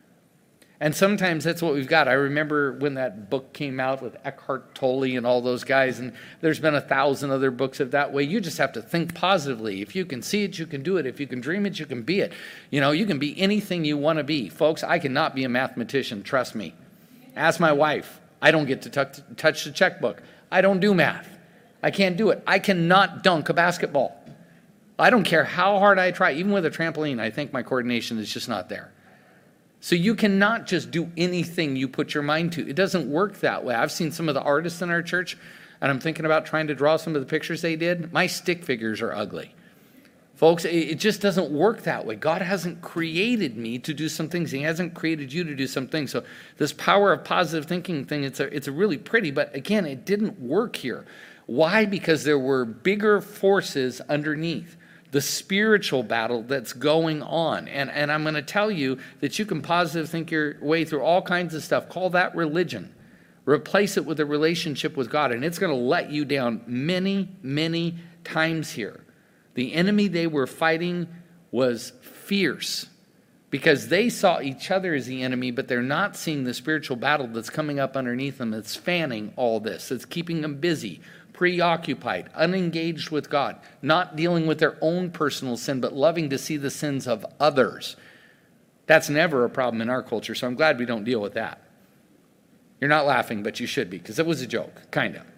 And sometimes that's what we've got. I remember when that book came out with Eckhart Tolle and all those guys, and there's been a thousand other books of that way. You just have to think positively. If you can see it, you can do it. If you can dream it, you can be it. You know, you can be anything you want to be. Folks, I cannot be a mathematician, trust me. Ask my wife. I don't get to t- touch the checkbook. I don't do math. I can't do it. I cannot dunk a basketball. I don't care how hard I try. Even with a trampoline, I think my coordination is just not there. So you cannot just do anything you put your mind to. It doesn't work that way. I've seen some of the artists in our church, and I'm thinking about trying to draw some of the pictures they did. My stick figures are ugly. Folks, it just doesn't work that way. God hasn't created me to do some things. He hasn't created you to do some things. So this power of positive thinking thing, it's a, it's a really pretty, but again, it didn't work here. Why? Because there were bigger forces underneath. The spiritual battle that's going on. And, and I'm going to tell you that you can positive think your way through all kinds of stuff. Call that religion. Replace it with a relationship with God, and it's going to let you down many, many times here. The enemy they were fighting was fierce because they saw each other as the enemy, but they're not seeing the spiritual battle that's coming up underneath them. It's fanning all this. It's keeping them busy, preoccupied, unengaged with God, not dealing with their own personal sin, but loving to see the sins of others. That's never a problem in our culture, so I'm glad we don't deal with that. You're not laughing, but you should be, because it was a joke, kind of.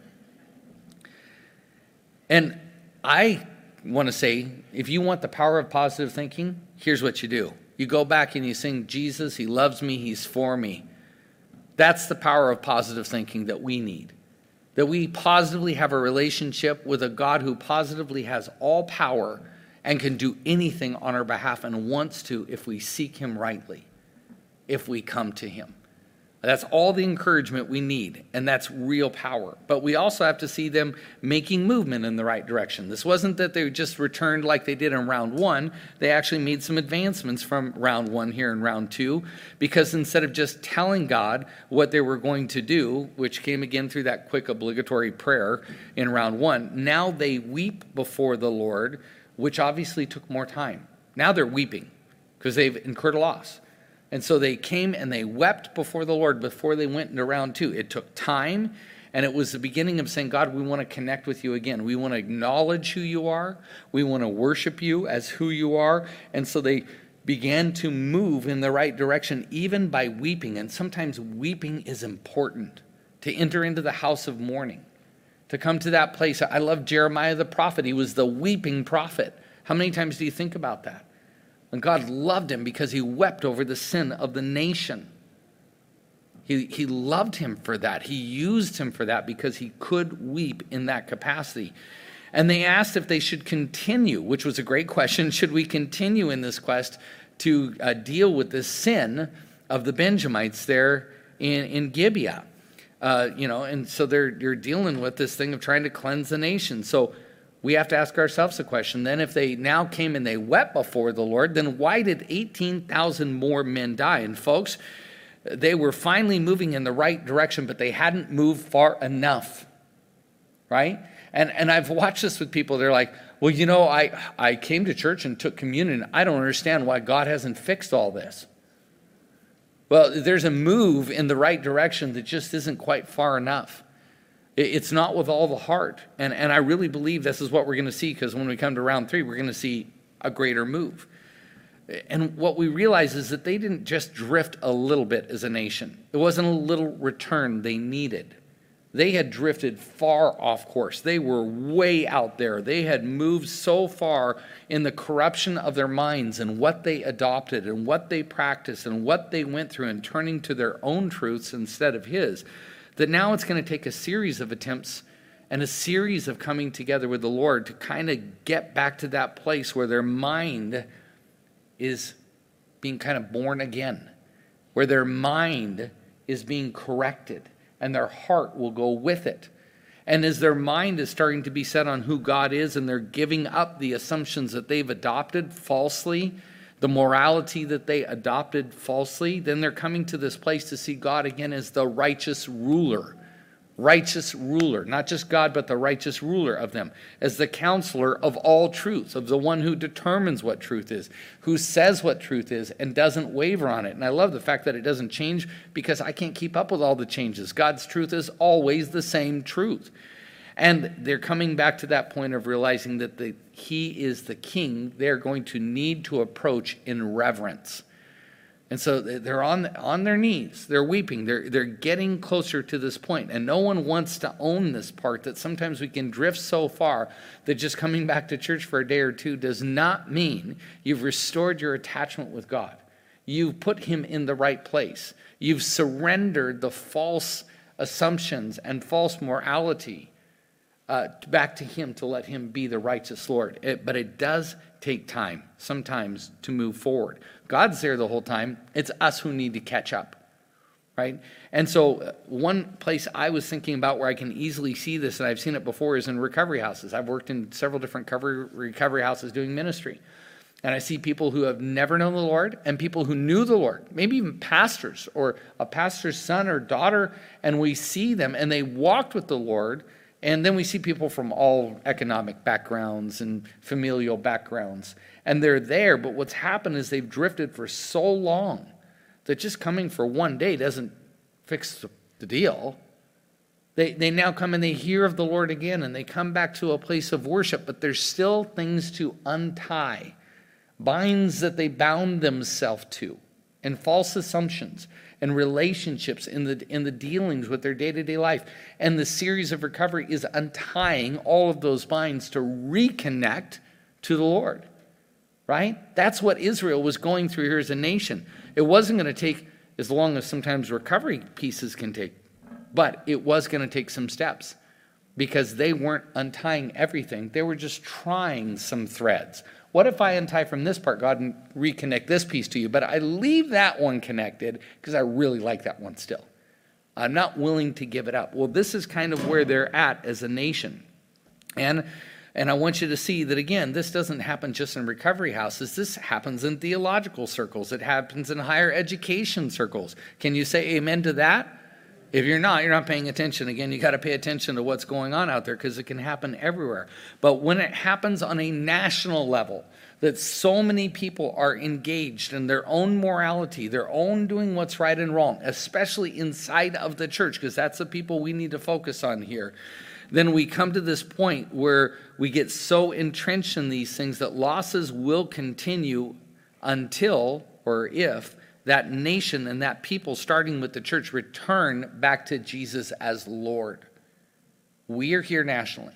And I want to say, if you want the power of positive thinking, here's what you do. You go back and you sing, Jesus, he loves me, he's for me. That's the power of positive thinking that we need. That we positively have a relationship with a God who positively has all power and can do anything on our behalf and wants to if we seek him rightly, if we come to him. That's all the encouragement we need, and that's real power. But we also have to see them making movement in the right direction. This wasn't that they just returned like they did in round one. They actually made some advancements from round one here in round two, because instead of just telling God what they were going to do, which came again through that quick obligatory prayer in round one, now they weep before the Lord which obviously took more time. Now they're weeping because they've incurred a loss. And so they came and they wept before the Lord before they went into round two. It took time, and it was the beginning of saying, God, we want to connect with you again. We want to acknowledge who you are. We want to worship you as who you are. And so they began to move in the right direction, even by weeping. And sometimes weeping is important, to enter into the house of mourning, to come to that place. I love Jeremiah the prophet. He was the weeping prophet. How many times do you think about that? And God loved him because he wept over the sin of the nation. He, he loved him for that. He used him for that because he could weep in that capacity. And they asked if they should continue, which was a great question. Should we continue in this quest to uh, deal with the sin of the Benjamites there in, in Gibeah? Uh, you know, and so they're, they're dealing with this thing of trying to cleanse the nation. So we have to ask ourselves a question. Then if they now came and they wept before the Lord, then why did eighteen thousand more men die? And folks, they were finally moving in the right direction, but they hadn't moved far enough, right? And and I've watched this with people. They're like, well, you know, I, I came to church and took communion. I don't understand why God hasn't fixed all this. Well, there's a move in the right direction that just isn't quite far enough. It's not with all the heart. And, and I really believe this is what we're going to see, because when we come to round three, we're going to see a greater move. And what we realize is that they didn't just drift a little bit as a nation. It wasn't a little return they needed. They had drifted far off course. They were way out there. They had moved so far in the corruption of their minds and what they adopted and what they practiced and what they went through and turning to their own truths instead of his, that now it's going to take a series of attempts and a series of coming together with the Lord to kind of get back to that place where their mind is being kind of born again, where their mind is being corrected and their heart will go with it. And as their mind is starting to be set on who God is and they're giving up the assumptions that they've adopted falsely, the morality that they adopted falsely, then they're coming to this place to see God again as the righteous ruler. Righteous ruler, not just God, but the righteous ruler of them, as the counselor of all truth, of the one who determines what truth is, who says what truth is and doesn't waver on it. And I love the fact that it doesn't change, because I can't keep up with all the changes. God's truth is always the same truth. And they're coming back to that point of realizing that the, he is the king they're going to need to approach in reverence. And so they're on on their knees. They're weeping. They're, they're getting closer to this point. And no one wants to own this part, that sometimes we can drift so far that just coming back to church for a day or two does not mean you've restored your attachment with God. You've put him in the right place. You've surrendered the false assumptions and false morality uh, back to him to let him be the righteous Lord. It, but it does take time sometimes to move forward. God's there the whole time. It's us who need to catch up, right? And so one place I was thinking about where I can easily see this, and I've seen it before, is in recovery houses. I've worked in several different recovery houses doing ministry. And I see people who have never known the Lord and people who knew the Lord, maybe even pastors or a pastor's son or daughter, and we see them and they walked with the Lord. And then we see people from all economic backgrounds and familial backgrounds, and they're there, but what's happened is they've drifted for so long that just coming for one day doesn't fix the deal. They, they now come and they hear of the Lord again, and they come back to a place of worship, but there's still things to untie, binds that they bound themselves to, and false assumptions and relationships in the in the dealings with their day-to-day life. And the series of recovery is untying all of those binds to reconnect to the Lord, right? That's what Israel was going through here as a nation. It wasn't going to take as long as sometimes recovery pieces can take, but it was going to take some steps, because they weren't untying everything. They were just trying some threads. What if I untie from this part, God, and reconnect this piece to you, but I leave that one connected because I really like that one still. I'm not willing to give it up. Well, this is kind of where they're at as a nation. And and I want you to see that, again, this doesn't happen just in recovery houses. This happens in theological circles. It happens in higher education circles. Can you say amen to that? If you're not, you're not paying attention. Again, you got to pay attention to what's going on out there because it can happen everywhere. But when it happens on a national level, that so many people are engaged in their own morality, their own doing what's right and wrong, especially inside of the church, because that's the people we need to focus on here, then we come to this point where we get so entrenched in these things that losses will continue until, or if, that nation and that people, starting with the church, return back to Jesus as Lord. We are here nationally,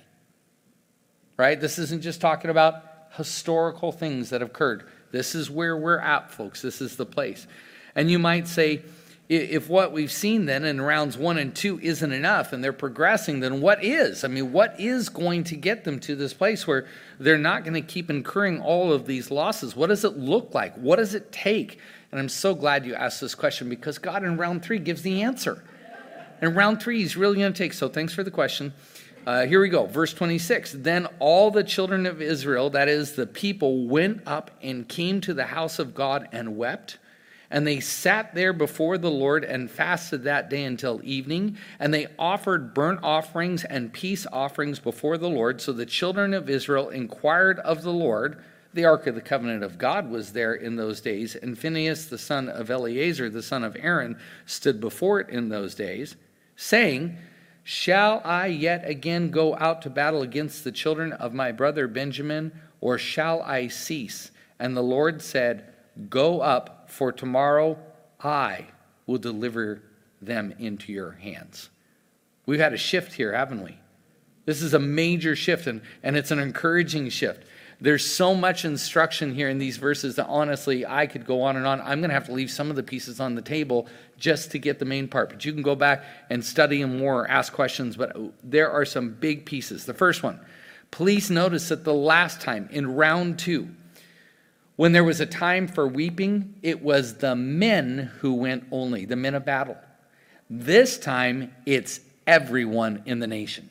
right? This isn't just talking about historical things that have occurred. This is where we're at, folks. This is the place. And you might say, if what we've seen then in rounds one and two isn't enough and they're progressing, then what is? I mean, what is going to get them to this place where they're not going to keep incurring all of these losses? What does it look like? What does it take? And I'm so glad you asked this question because God in round three gives the answer. And round three he's really going to take. So thanks for the question. Uh, here we go. Verse twenty-six. Then all the children of Israel, that is the people, went up and came to the house of God and wept. And they sat there before the Lord and fasted that day until evening. And they offered burnt offerings and peace offerings before the Lord. So the children of Israel inquired of the Lord. The Ark of the Covenant of God was there in those days. And Phinehas, the son of Eleazar, the son of Aaron, stood before it in those days, saying, Shall I yet again go out to battle against the children of my brother Benjamin, or shall I cease? And the Lord said, Go up, for tomorrow I will deliver them into your hands. We've had a shift here, haven't we? This is a major shift, and, and it's an encouraging shift. There's so much instruction here in these verses that honestly, I could go on and on. I'm going to have to leave some of the pieces on the table just to get the main part. But you can go back and study them more or ask questions. But there are some big pieces. The first one, please notice that the last time in round two, when there was a time for weeping, it was the men who went only, the men of battle. This time, it's everyone in the nation.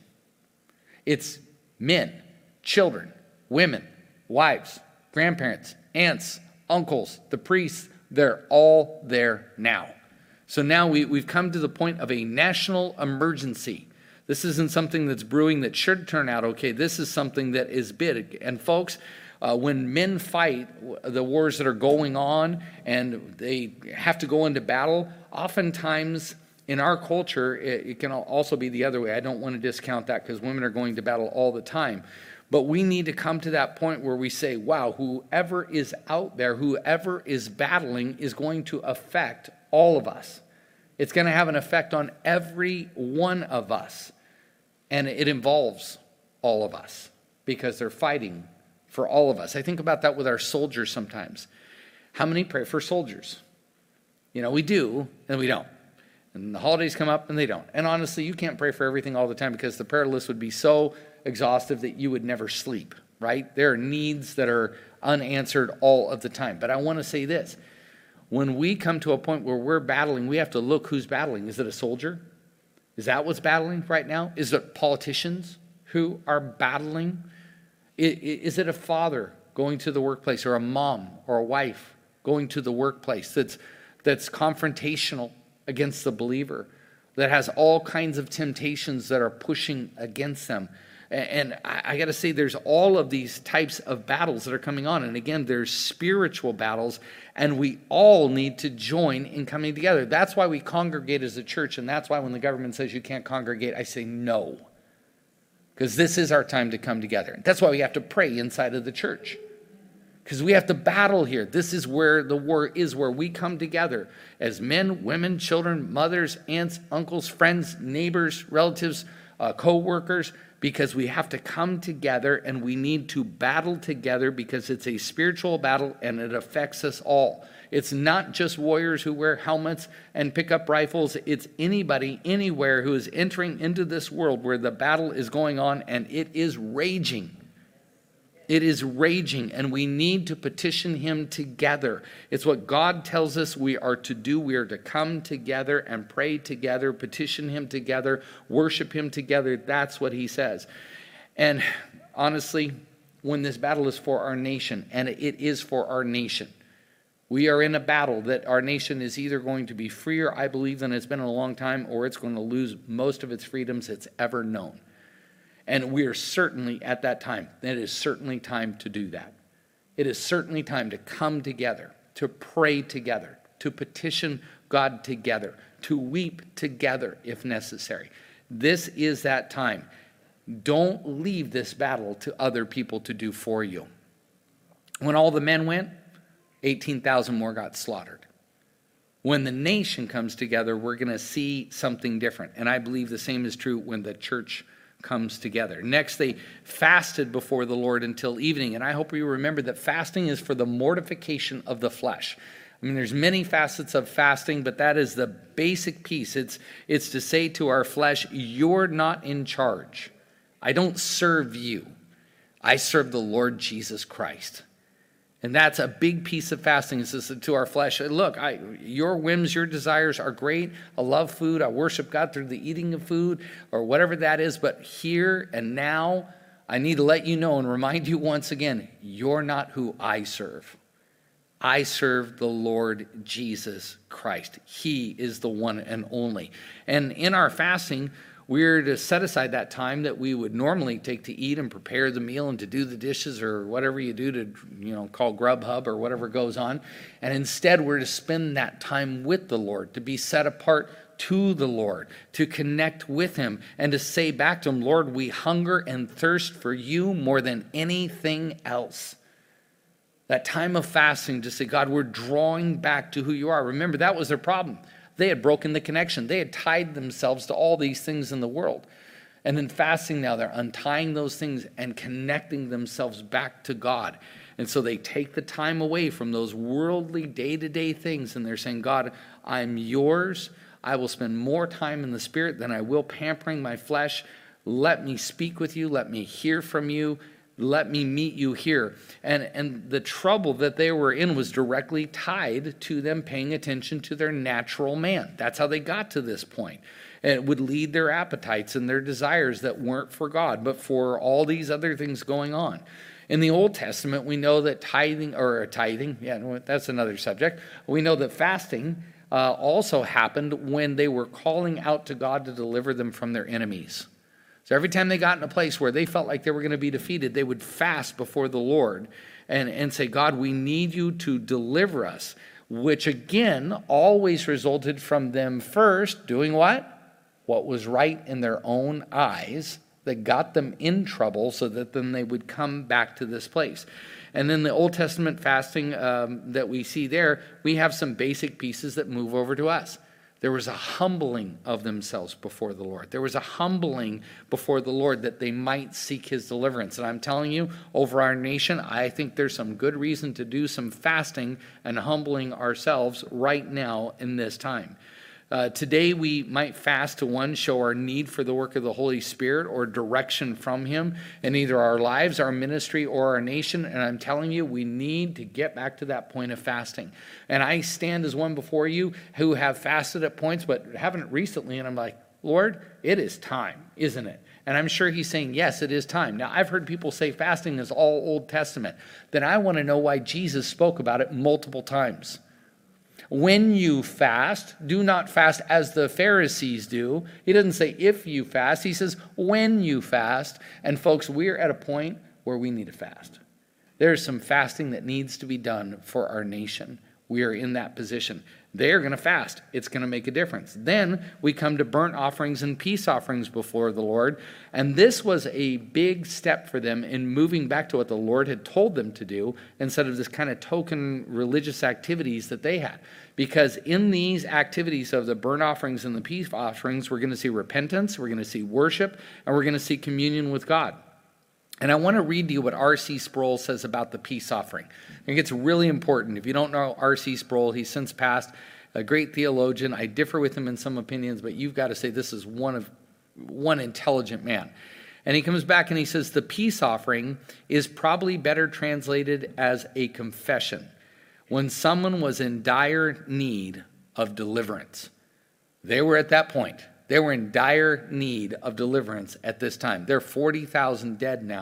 It's men, children, women, wives, grandparents, aunts, uncles, the priests. They're all there now. So now we, we've come to the point of a national emergency. This isn't something that's brewing that should turn out okay. This is something that is big. And folks, Uh, when men fight the wars that are going on and they have to go into battle, oftentimes in our culture, it, it can also be the other way. I don't want to discount that because women are going to battle all the time. But we need to come to that point where we say, wow, whoever is out there, whoever is battling is going to affect all of us. It's going to have an effect on every one of us. And it involves all of us because they're fighting for all of us. I think about that with our soldiers sometimes. How many pray for soldiers? You know, we do and we don't. And the holidays come up and they don't. And honestly, you can't pray for everything all the time because the prayer list would be so exhaustive that you would never sleep, right? There are needs that are unanswered all of the time. But I want to say this. When we come to a point where we're battling, we have to look who's battling. Is it a soldier? Is that what's battling right now? Is it politicians who are battling? Is it a father going to the workplace or a mom or a wife going to the workplace that's that's confrontational against the believer, that has all kinds of temptations that are pushing against them? And I, I got to say, there's all of these types of battles that are coming on. And again, there's spiritual battles, and we all need to join in coming together. That's why we congregate as a church, and that's why when the government says you can't congregate, I say no. Because this is our time to come together. That's why we have to pray inside of the church. Because we have to battle here. This is where the war is, where we come together as men, women, children, mothers, aunts, uncles, friends, neighbors, relatives, uh, co-workers, because we have to come together and we need to battle together because it's a spiritual battle and it affects us all. It's not just warriors who wear helmets and pick up rifles. It's anybody, anywhere who is entering into this world where the battle is going on and it is raging. It is raging, and we need to petition him together. It's what God tells us we are to do. We are to come together and pray together, petition him together, worship him together. That's what he says. And honestly, when this battle is for our nation, and it is for our nation, We are in a battle that our nation is either going to be freer, I believe, than it's been in a long time, or it's going to lose most of its freedoms it's ever known. And we are certainly at that time. It is certainly time to do that. It is certainly time to come together, to pray together, to petition God together, to weep together if necessary. This is that time. Don't leave this battle to other people to do for you. When all the men went, eighteen thousand more got slaughtered. When the nation comes together, we're going to see something different. And I believe the same is true when the church comes together. Next, they fasted before the Lord until evening. And I hope you remember that fasting is for the mortification of the flesh. I mean, there's many facets of fasting, but that is the basic piece. It's, it's to say to our flesh, you're not in charge. I don't serve you. I serve the Lord Jesus Christ. And that's a big piece of fasting. It says to our flesh, look, I, your whims, your desires are great. I love food. I worship God through the eating of food or whatever that is. But here and now, I need to let you know and remind you once again, you're not who I serve. I serve the Lord Jesus Christ. He is the one and only. And in our fasting, we're to set aside that time that we would normally take to eat and prepare the meal and to do the dishes or whatever you do to, you know, call Grubhub or whatever goes on. And instead, we're to spend that time with the Lord, to be set apart to the Lord, to connect with him and to say back to him, Lord, we hunger and thirst for you more than anything else. That time of fasting to say, God, we're drawing back to who you are. Remember, that was their problem. They had broken the connection. They had tied themselves to all these things in the world. And in fasting now, they're untying those things and connecting themselves back to God. And so they take the time away from those worldly day-to-day things. And they're saying, God, I'm yours. I will spend more time in the Spirit than I will pampering my flesh. Let me speak with you. Let me hear from you. Let me meet you here. And, and the trouble that they were in was directly tied to them paying attention to their natural man. That's how they got to this point. And it would lead their appetites and their desires that weren't for God, but for all these other things going on. In the Old Testament, we know that tithing, or tithing, yeah, that's another subject. We know that fasting uh, also happened when they were calling out to God to deliver them from their enemies. So every time they got in a place where they felt like they were going to be defeated, they would fast before the Lord and, and say, God, we need you to deliver us, which again always resulted from them first doing what? What was right in their own eyes that got them in trouble so that then they would come back to this place. And then the Old Testament fasting um, that we see there, we have some basic pieces that move over to us. There was a humbling of themselves before the Lord. There was a humbling before the Lord that they might seek his deliverance. And I'm telling you, over our nation, I think there's some good reason to do some fasting and humbling ourselves right now in this time. Uh, today we might fast to, one, show our need for the work of the Holy Spirit or direction from him in either our lives, our ministry, or our nation. And I'm telling you, we need to get back to that point of fasting. And I stand as one before you who have fasted at points, but haven't recently. And I'm like, Lord, it is time, isn't it? And I'm sure he's saying, yes, it is time. Now, I've heard people say fasting is all Old Testament. Then I want to know why Jesus spoke about it multiple times. When you fast, do not fast as the Pharisees do. He doesn't say if you fast. He says when you fast. And folks, we're at a point where we need to fast. There's some fasting that needs to be done for our nation. We are in that position. They're going to fast. It's going to make a difference. Then we come to burnt offerings and peace offerings before the Lord. And this was a big step for them in moving back to what the Lord had told them to do instead of this kind of token religious activities that they had. Because in these activities of the burnt offerings and the peace offerings, we're going to see repentance, we're going to see worship, and we're going to see communion with God. And I want to read to you what R C Sproul says about the peace offering. I think it's really important. If you don't know R C Sproul, he's since passed, a great theologian. I differ with him in some opinions, but you've got to say this is one of one intelligent man. And he comes back and he says the peace offering is probably better translated as a confession. When someone was in dire need of deliverance, they were at that point. They were in dire need of deliverance at this time. There are forty thousand dead now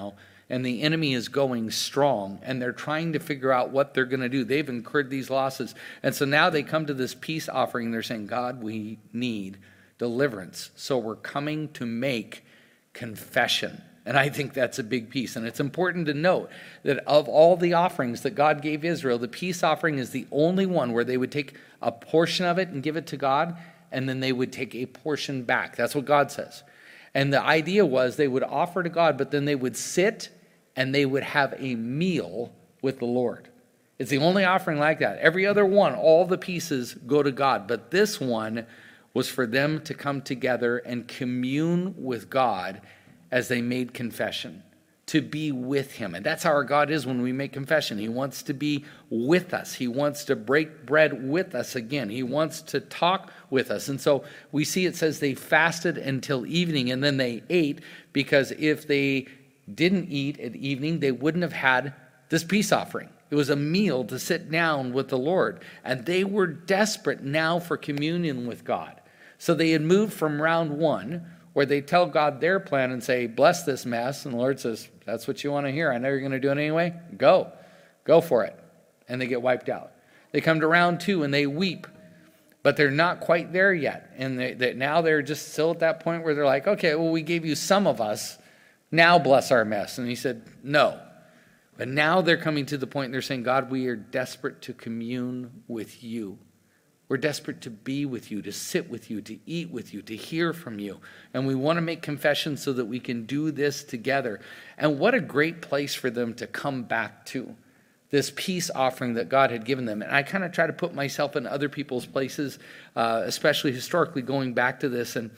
and the enemy is going strong, and they're trying to figure out what they're going to do. They've incurred these losses. And so now they come to this peace offering, and they're saying, God, we need deliverance. So we're coming to make confession. And I think that's a big piece. And it's important to note that of all the offerings that God gave Israel, the peace offering is the only one where they would take a portion of it and give it to God, and then they would take a portion back. That's what God says. And the idea was they would offer to God, but then they would sit and they would have a meal with the Lord. It's the only offering like that. Every other one, all the pieces go to God. But this one was for them to come together and commune with God as they made confession, to be with him. And that's how our God is when we make confession. He wants to be with us. He wants to break bread with us again. He wants to talk with us. And so we see it says they fasted until evening, and then they ate, because if they didn't eat at evening, they wouldn't have had this peace offering. It was a meal to sit down with the Lord. And they were desperate now for communion with God. So they had moved from round one, where they tell God their plan and say, bless this mess. And the Lord says, that's what you want to hear. I know you're going to do it anyway. Go. Go for it. And they get wiped out. They come to round two and they weep. But they're not quite there yet. And they, they, now they're just still at that point where they're like, okay, well, we gave you some of us. Now bless our mess. And he said, no. But now they're coming to the point and they're saying, God, we are desperate to commune with you. We're desperate to be with you, to sit with you, to eat with you, to hear from you. And we want to make confession so that we can do this together. And what a great place for them to come back to, this peace offering that God had given them. And I kind of try to put myself in other people's places, uh, especially historically going back to this. And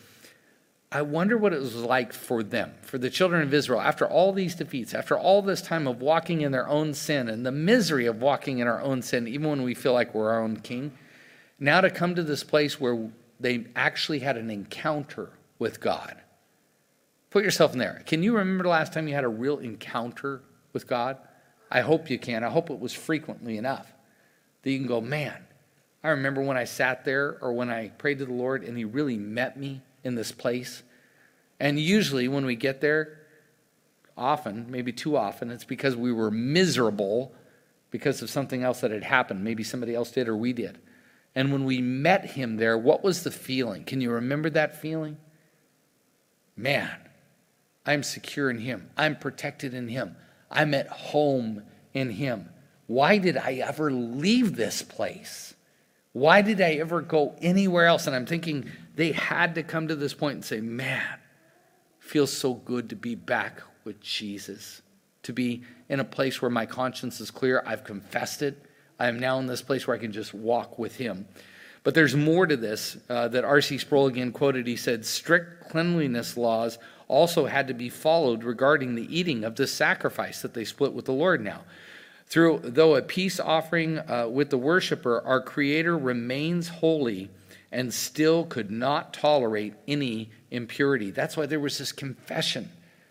I wonder what it was like for them, for the children of Israel, after all these defeats, after all this time of walking in their own sin and the misery of walking in our own sin, even when we feel like we're our own king. Now to come to this place where they actually had an encounter with God. Put yourself in there. Can you remember the last time you had a real encounter with God? I hope you can. I hope it was frequently enough that you can go, man, I remember when I sat there or when I prayed to the Lord and he really met me in this place. And usually when we get there, often, maybe too often, it's because we were miserable because of something else that had happened. Maybe somebody else did or we did. And when we met him there, what was the feeling? Can you remember that feeling? Man, I'm secure in him. I'm protected in him. I'm at home in him. Why did I ever leave this place? Why did I ever go anywhere else? And I'm thinking they had to come to this point and say, man, it feels so good to be back with Jesus, to be in a place where my conscience is clear. I've confessed it. I am now in this place where I can just walk with him. But there's more to this uh, that R C Sproul again quoted. He said, strict cleanliness laws also had to be followed regarding the eating of this sacrifice that they split with the Lord now. Through, though a peace offering uh, with the worshiper, our Creator remains holy and still could not tolerate any impurity. That's why there was this confession.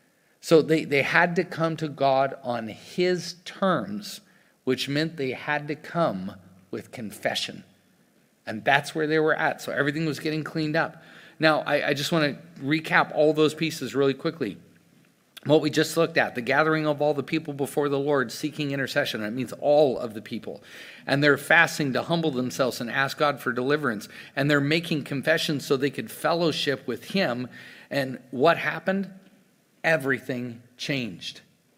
So they, they had to come to God on his terms, which meant they had to come with confession. And that's where they were at. So everything was getting cleaned up. Now, I, I just want to recap all those pieces really quickly. What we just looked at, the gathering of all the people before the Lord, seeking intercession. That means all of the people. And they're fasting to humble themselves and ask God for deliverance. And they're making confession so they could fellowship with him. And what happened? Everything changed.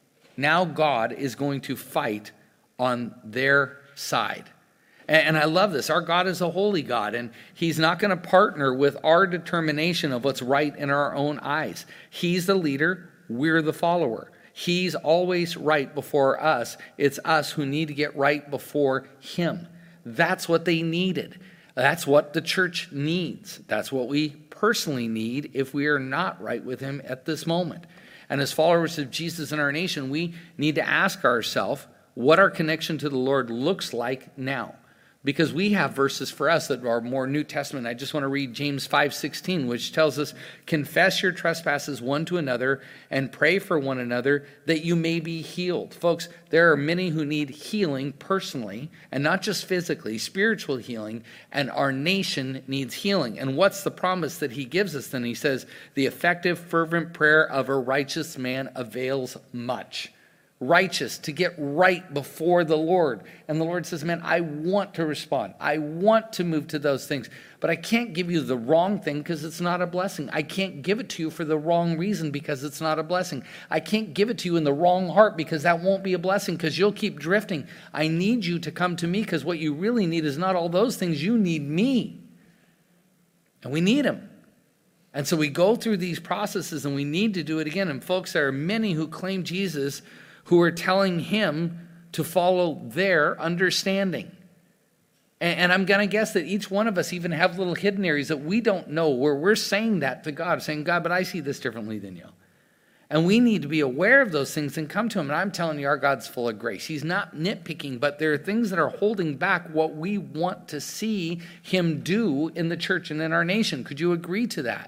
Now God is going to fight on their side. And I love this. Our God is a holy God, and he's not going to partner with our determination of what's right in our own eyes. He's the leader. We're the follower. He's always right before us. It's us who need to get right before him. That's what they needed. That's what the church needs. That's what we personally need if we are not right with him at this moment. And as followers of Jesus in our nation, we need to ask ourselves what our connection to the Lord looks like now. Because we have verses for us that are more New Testament. I just want to read James five sixteen, which tells us, confess your trespasses one to another and pray for one another that you may be healed. Folks, there are many who need healing personally, and not just physically, spiritual healing, and our nation needs healing. And what's the promise that he gives us then? He says, the effective, fervent prayer of a righteous man avails much. righteous, to get right before the Lord. And the Lord says, man, I want to respond. I want to move to those things, but I can't give you the wrong thing because it's not a blessing. I can't give it to you for the wrong reason because it's not a blessing. I can't give it to you in the wrong heart because that won't be a blessing because you'll keep drifting. I need you to come to me because what you really need is not all those things. You need me. And we need him. And so we go through these processes and we need to do it again. And folks, there are many who claim Jesus who are telling him to follow their understanding. And, and I'm going to guess that each one of us even have little hidden areas that we don't know where we're saying that to God, saying, God, but I see this differently than you. And we need to be aware of those things and come to him. And I'm telling you, our God's full of grace. He's not nitpicking, but there are things that are holding back what we want to see him do in the church and in our nation. Could you agree to that?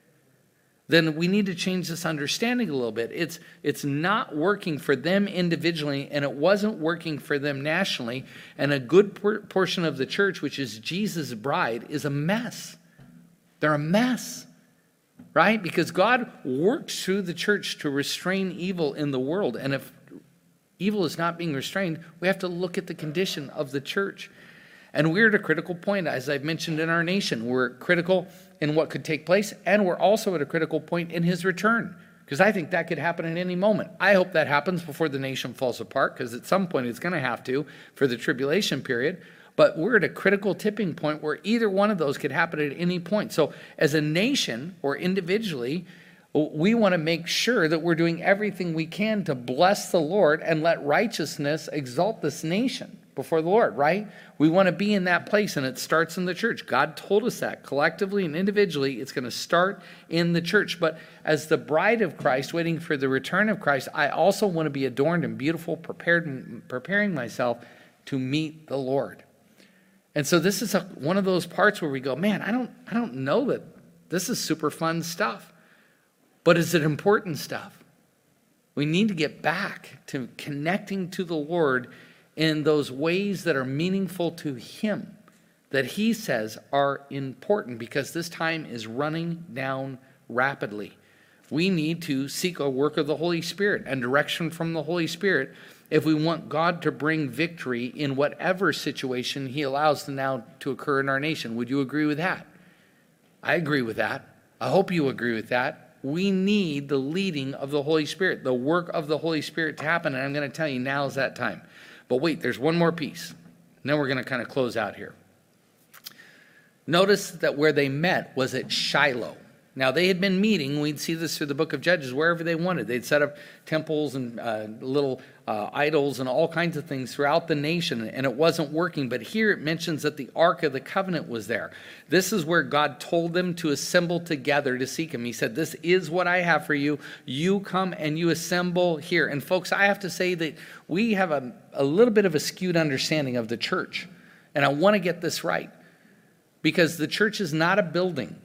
Then we need to change this understanding a little bit. It's, it's not working for them individually, and it wasn't working for them nationally. And a good por- portion of the church, which is Jesus' bride, is a mess. They're a mess, right? Because God works through the church to restrain evil in the world. And if evil is not being restrained, we have to look at the condition of the church. And we're at a critical point, as I've mentioned, in our nation. We're critical in what could take place, and we're also at a critical point in his return, because I think that could happen at any moment. I hope that happens before the nation falls apart, because at some point it's going to have to for the tribulation period. But we're at a critical tipping point where either one of those could happen at any point. So as a nation or individually, we want to make sure that we're doing everything we can to bless the Lord and let righteousness exalt this nation before the Lord, right? We want to be in that place, and it starts in the church. God told us that collectively and individually. It's going to start in the church. But as the bride of Christ, waiting for the return of Christ, I also want to be adorned and beautiful, prepared and preparing myself to meet the Lord. And so this is a, one of those parts where we go, man, I don't, I don't know that this is super fun stuff, but is it important stuff? We need to get back to connecting to the Lord in those ways that are meaningful to him, that he says are important, because this time is running down rapidly. We need to seek a work of the Holy Spirit and direction from the Holy Spirit if we want God to bring victory in whatever situation he allows now to occur in our nation. Would you agree with that? I agree with that. I hope you agree with that. We need the leading of the Holy Spirit, the work of the Holy Spirit to happen, and I'm going to tell you, now is that time. But wait, there's one more piece. And then we're going to kind of close out here. Notice that where they met was at Shiloh. Now, they had been meeting. We'd see this through the book of Judges, wherever they wanted. They'd set up temples and uh, little uh, idols and all kinds of things throughout the nation, and it wasn't working. But here it mentions that the Ark of the Covenant was there. This is where God told them to assemble together to seek him. He said, this is what I have for you. You come and you assemble here. And folks, I have to say that we have a, a little bit of a skewed understanding of the church. And I want to get this right, because the church is not a building.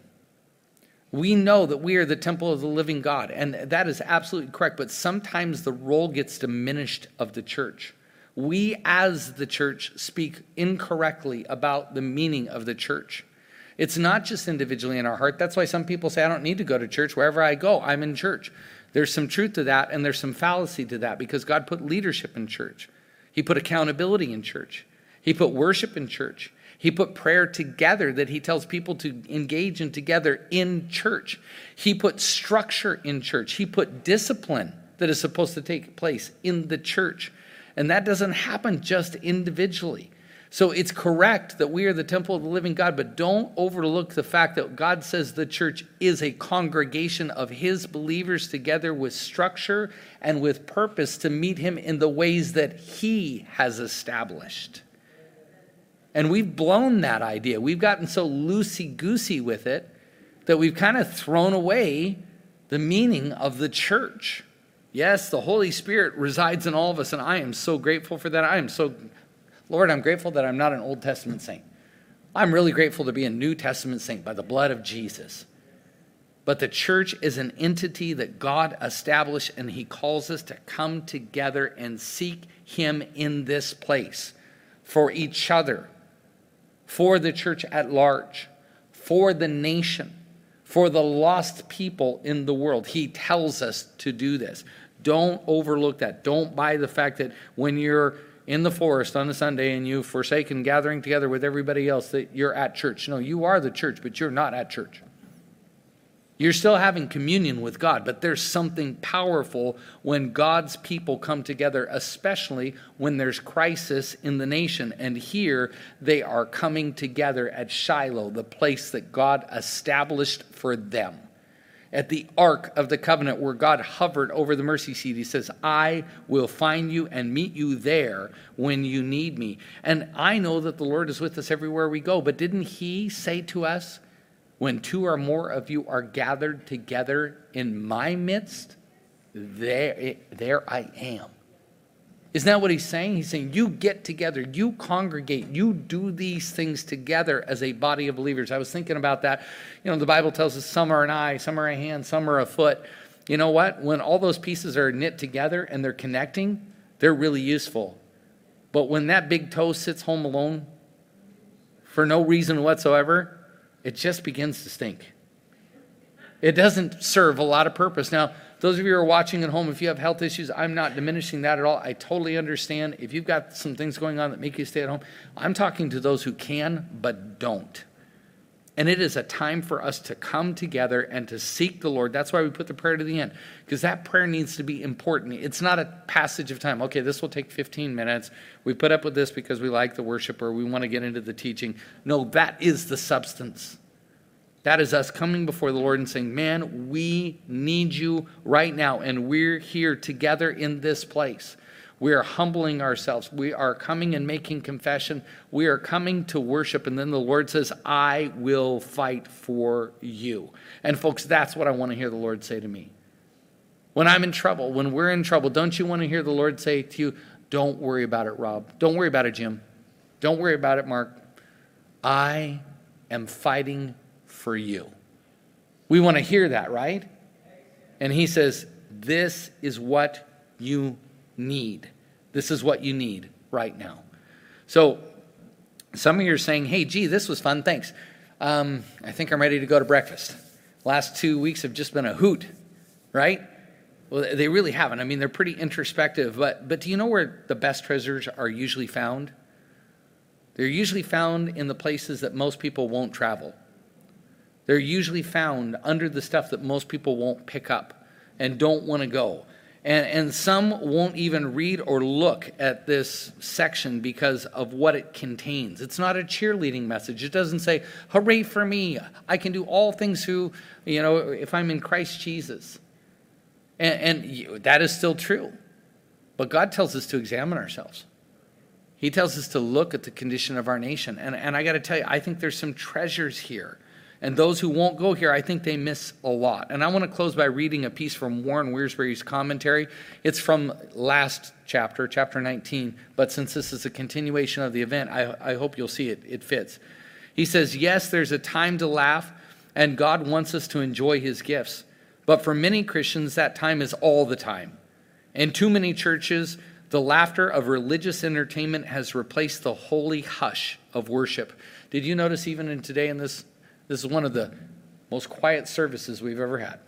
We know that we are the temple of the living God, and that is absolutely correct, but sometimes the role gets diminished of the church. We as the church speak incorrectly about the meaning of the church. It's not just individually in our heart. That's why some people say, I don't need to go to church. Wherever I go, I'm in church. There's some truth to that, and there's some fallacy to that, because God put leadership in church. He put accountability in church. He put worship in church. He put prayer together that he tells people to engage in together in church. He put structure in church. He put discipline that is supposed to take place in the church. And that doesn't happen just individually. So it's correct that we are the temple of the living God, but don't overlook the fact that God says the church is a congregation of his believers together with structure and with purpose to meet him in the ways that he has established. And we've blown that idea. We've gotten so loosey-goosey with it that we've kind of thrown away the meaning of the church. Yes, the Holy Spirit resides in all of us, and I am so grateful for that. I am so, Lord, I'm grateful that I'm not an Old Testament saint. I'm really grateful to be a New Testament saint by the blood of Jesus. But the church is an entity that God established, and he calls us to come together and seek him in this place for each other, for the church at large, for the nation, for the lost people in the world. He tells us to do this. Don't overlook that. Don't buy the fact that when you're in the forest on a Sunday and you've forsaken gathering together with everybody else that you're at church. No, you are the church, but you're not at church. You're still having communion with God, but there's something powerful when God's people come together, especially when there's crisis in the nation. And here they are coming together at Shiloh, the place that God established for them. At the Ark of the Covenant where God hovered over the mercy seat, he says, I will find you and meet you there when you need me. And I know that the Lord is with us everywhere we go, but didn't he say to us, when two or more of you are gathered together in my midst, there, there I am. Isn't that what he's saying? He's saying, you get together, you congregate, you do these things together as a body of believers. I was thinking about that. You know, the Bible tells us some are an eye, some are a hand, some are a foot. You know what? When all those pieces are knit together and they're connecting, they're really useful. But when that big toe sits home alone for no reason whatsoever, it just begins to stink. It doesn't serve a lot of purpose. Now, those of you who are watching at home, if you have health issues, I'm not diminishing that at all. I totally understand. If you've got some things going on that make you stay at home, I'm talking to those who can but don't. And it is a time for us to come together and to seek the Lord. That's why we put the prayer to the end, because that prayer needs to be important. It's not a passage of time. Okay, this will take fifteen minutes. We put up with this because we like the worship or we want to get into the teaching. No, that is the substance. That is us coming before the Lord and saying, man, we need you right now, and we're here together in this place. We are humbling ourselves. We are coming and making confession. We are coming to worship. And then the Lord says, I will fight for you. And folks, that's what I want to hear the Lord say to me. When I'm in trouble, when we're in trouble, don't you want to hear the Lord say to you, don't worry about it, Rob. Don't worry about it, Jim. Don't worry about it, Mark. I am fighting for you. We want to hear that, right? And he says, this is what you need. This is what you need right now. So some of you are saying, hey, gee, this was fun. Thanks. Um, I think I'm ready to go to breakfast. Last two weeks have just been a hoot, right? Well, they really haven't. I mean, they're pretty introspective. But, but do you know where the best treasures are usually found? They're usually found in the places that most people won't travel. They're usually found under the stuff that most people won't pick up and don't want to go. And, and some won't even read or look at this section because of what it contains. It's not a cheerleading message. It doesn't say, hooray for me. I can do all things who, you know, if I'm in Christ Jesus. And, and that is still true. But God tells us to examine ourselves. He tells us to look at the condition of our nation. And, and I got to tell you, I think there's some treasures here. And those who won't go here, I think they miss a lot. And I want to close by reading a piece from Warren Wiersbe's commentary. It's from last chapter, chapter nineteen. But since this is a continuation of the event, I, I hope you'll see it. It fits. He says, yes, there's a time to laugh, and God wants us to enjoy his gifts. But for many Christians, that time is all the time. In too many churches, the laughter of religious entertainment has replaced the holy hush of worship. Did you notice even in today in this This is one of the most quiet services we've ever had.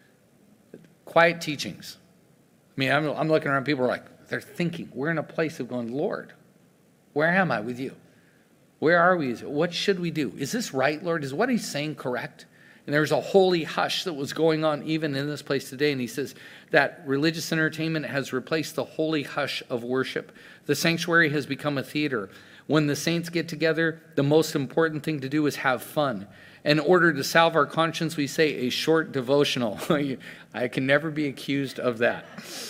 Quiet teachings. I mean, I'm, I'm looking around, people are like, they're thinking. We're in a place of going, Lord, where am I with you? Where are we? What should we do? Is this right, Lord? Is what he's saying correct? And there's a holy hush that was going on even in this place today. And he says that religious entertainment has replaced the holy hush of worship. The sanctuary has become a theater. When the saints get together, the most important thing to do is have fun. In order to salve our conscience, we say a short devotional. I can never be accused of that.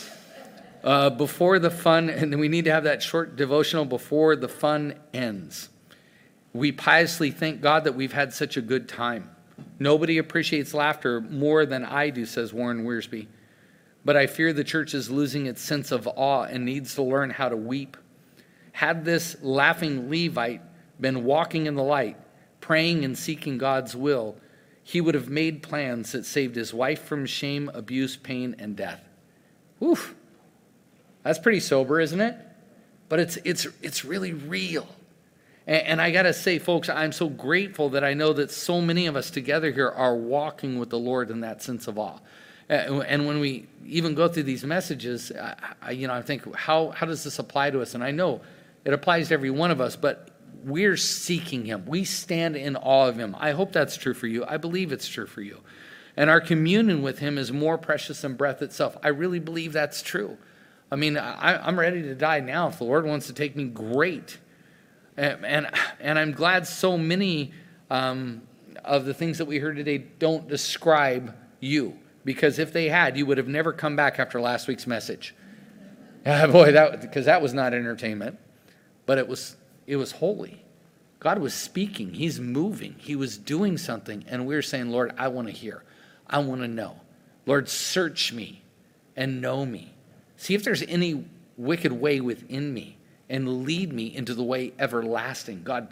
Uh, before the fun, and we need to have that short devotional before the fun ends. We piously thank God that we've had such a good time. Nobody appreciates laughter more than I do, says Warren Wiersbe. But I fear the church is losing its sense of awe and needs to learn how to weep. Had this laughing Levite been walking in the light, praying and seeking God's will, he would have made plans that saved his wife from shame, abuse, pain, and death. Whew. That's pretty sober, isn't it? But it's it's it's really real. And, and I got to say, folks, I'm so grateful that I know that so many of us together here are walking with the Lord in that sense of awe. Uh, and when we even go through these messages, I, I, you know, I think, how, how does this apply to us? And I know it applies to every one of us, but we're seeking him. We stand in awe of him. I hope that's true for you. I believe it's true for you. And our communion with him is more precious than breath itself. I really believe that's true. I mean, I, I'm ready to die now. If the Lord wants to take me, great. And, and, and I'm glad so many um, of the things that we heard today don't describe you. Because if they had, you would have never come back after last week's message. Ah, boy, that because that was not entertainment, but it was it was holy. God was speaking. He's moving. He was doing something, and we were saying, Lord, I want to hear. I want to know. Lord, search me and know me. See if there's any wicked way within me, and lead me into the way everlasting. God,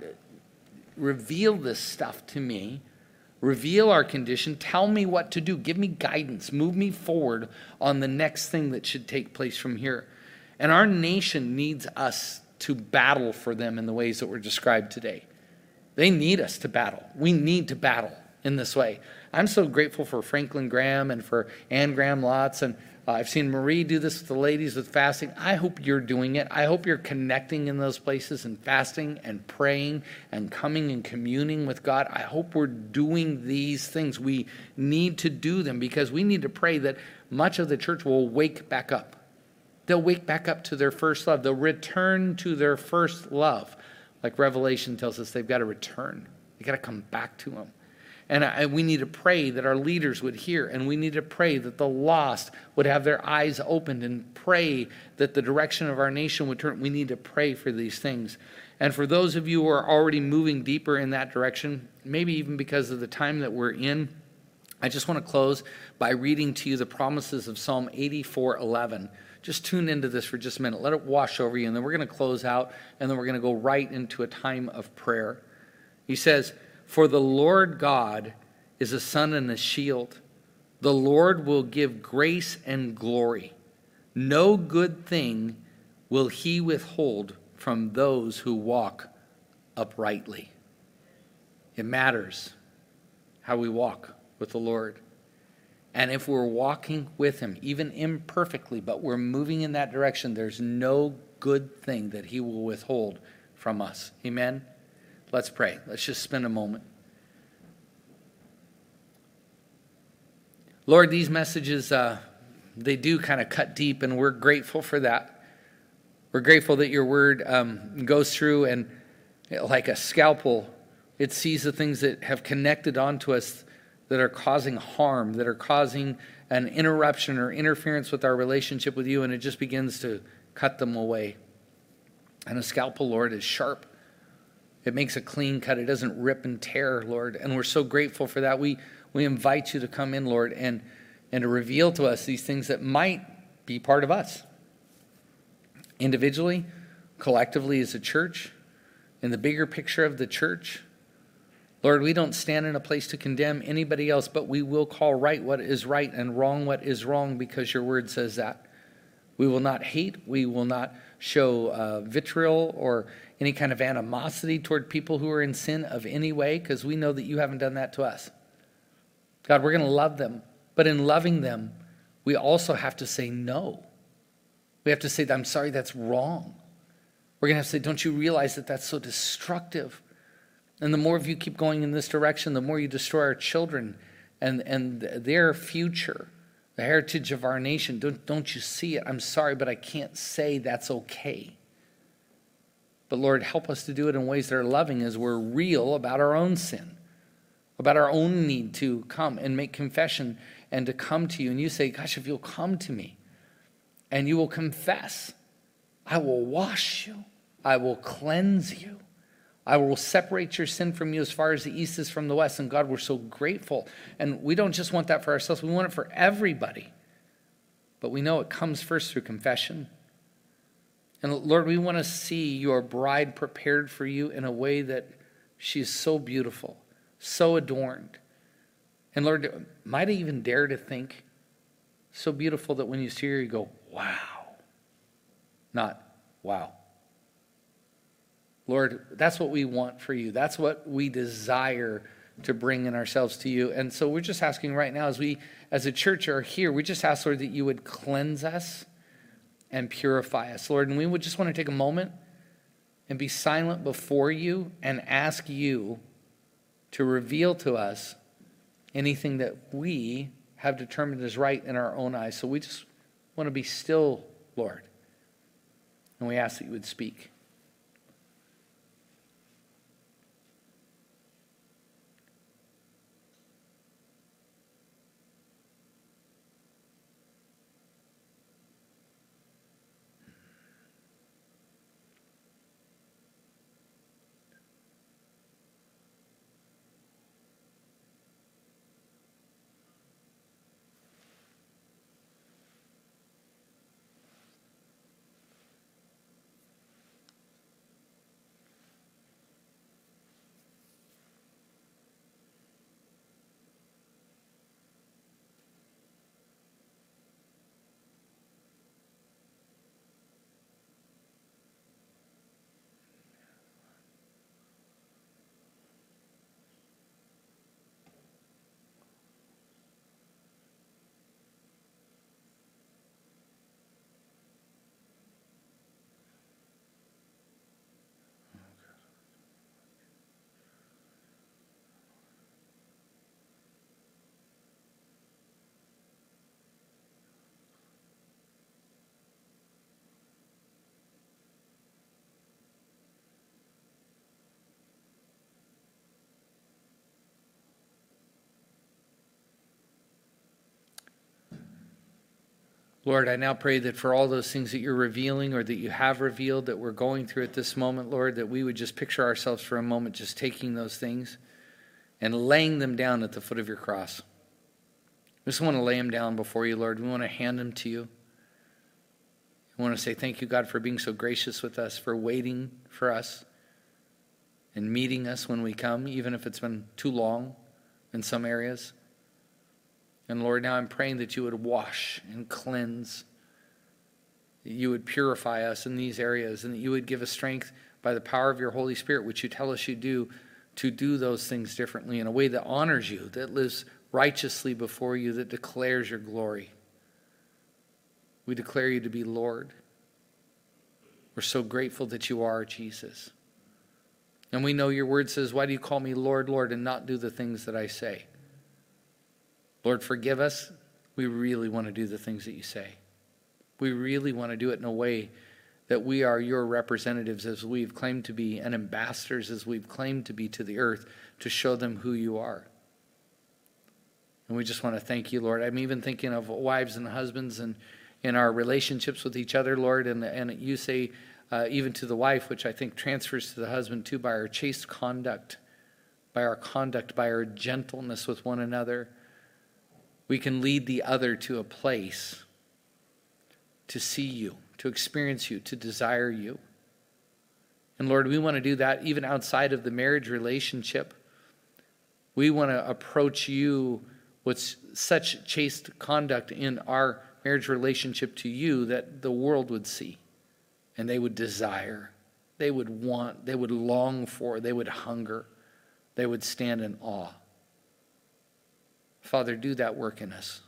reveal this stuff to me. Reveal our condition. Tell me what to do. Give me guidance. Move me forward on the next thing that should take place from here. And our nation needs us to battle for them in the ways that were described today. They need us to battle. We need to battle in this way. I'm so grateful for Franklin Graham and for Ann Graham Lotz, and uh, I've seen Marie do this with the ladies with fasting. I hope you're doing it. I hope you're connecting in those places and fasting and praying and coming and communing with God. I hope we're doing these things. We need to do them because we need to pray that much of the church will wake back up. They'll wake back up to their first love. They'll return to their first love. Like Revelation tells us, they've got to return. They've got to come back to him. And I, we need to pray that our leaders would hear, and we need to pray that the lost would have their eyes opened, and pray that the direction of our nation would turn. We need to pray for these things. And for those of you who are already moving deeper in that direction, maybe even because of the time that we're in, I just want to close by reading to you the promises of Psalm eighty-four eleven. Just tune into this for just a minute. Let it wash over you, and then we're going to close out, and then we're going to go right into a time of prayer. He says, "For the Lord God is a sun and a shield. The Lord will give grace and glory. No good thing will he withhold from those who walk uprightly." It matters how we walk with the Lord. And if we're walking with him, even imperfectly, but we're moving in that direction, there's no good thing that he will withhold from us. Amen? Let's pray. Let's just spend a moment. Lord, these messages, uh, they do kind of cut deep, and we're grateful for that. We're grateful that your word um, goes through and, like a scalpel, it sees the things that have connected onto us that are causing harm, that are causing an interruption or interference with our relationship with you, and it just begins to cut them away. And a scalpel, Lord, is sharp. It makes a clean cut. It doesn't rip and tear, Lord. And we're so grateful for that. We we invite you to come in, Lord, and, and to reveal to us these things that might be part of us. Individually, collectively as a church, in the bigger picture of the church. Lord, we don't stand in a place to condemn anybody else, but we will call right what is right and wrong what is wrong, because your word says that. We will not hate. We will not show uh, vitriol or any kind of animosity toward people who are in sin of any way, because we know that you haven't done that to us. God, we're going to love them, but in loving them, we also have to say no. We have to say, I'm sorry, that's wrong. We're going to have to say, don't you realize that that's so destructive? And the more of you keep going in this direction, the more you destroy our children and, and their future, the heritage of our nation. Don't, don't you see it? I'm sorry, but I can't say that's okay. But Lord, help us to do it in ways that are loving as we're real about our own sin, about our own need to come and make confession and to come to you. And you say, gosh, if you'll come to me and you will confess, I will wash you. I will cleanse you. I will separate your sin from you as far as the east is from the west. And God, we're so grateful. And we don't just want that for ourselves. We want it for everybody. But we know it comes first through confession. And Lord, we want to see your bride prepared for you in a way that she's so beautiful, so adorned. And Lord, might I even dare to think, so beautiful that when you see her, you go, wow. Not, wow. Lord, that's what we want for you. That's what we desire to bring in ourselves to you. And so we're just asking right now, as we, as a church are here, we just ask, Lord, that you would cleanse us and purify us, Lord. And we would just want to take a moment and be silent before you and ask you to reveal to us anything that we have determined is right in our own eyes. So we just want to be still, Lord. And we ask that you would speak. Lord, I now pray that for all those things that you're revealing or that you have revealed that we're going through at this moment, Lord, that we would just picture ourselves for a moment just taking those things and laying them down at the foot of your cross. We just want to lay them down before you, Lord. We want to hand them to you. We want to say thank you, God, for being so gracious with us, for waiting for us and meeting us when we come, even if it's been too long in some areas. And Lord, now I'm praying that you would wash and cleanse, that you would purify us in these areas, and that you would give us strength by the power of your Holy Spirit, which you tell us you do, to do those things differently in a way that honors you, that lives righteously before you, that declares your glory. We declare you to be Lord. We're so grateful that you are Jesus. And we know your word says, why do you call me Lord, Lord, and not do the things that I say? Lord, forgive us. We really want to do the things that you say. We really want to do it in a way that we are your representatives as we've claimed to be, and ambassadors as we've claimed to be to the earth, to show them who you are. And we just want to thank you, Lord. I'm even thinking of wives and husbands and in our relationships with each other, Lord. And, and you say, uh, even to the wife, which I think transfers to the husband too, by our chaste conduct, by our conduct, by our gentleness with one another, we can lead the other to a place to see you, to experience you, to desire you. And Lord, we want to do that even outside of the marriage relationship. We want to approach you with such chaste conduct in our marriage relationship to you that the world would see and they would desire, they would want, they would long for, they would hunger, they would stand in awe. Father, do that work in us.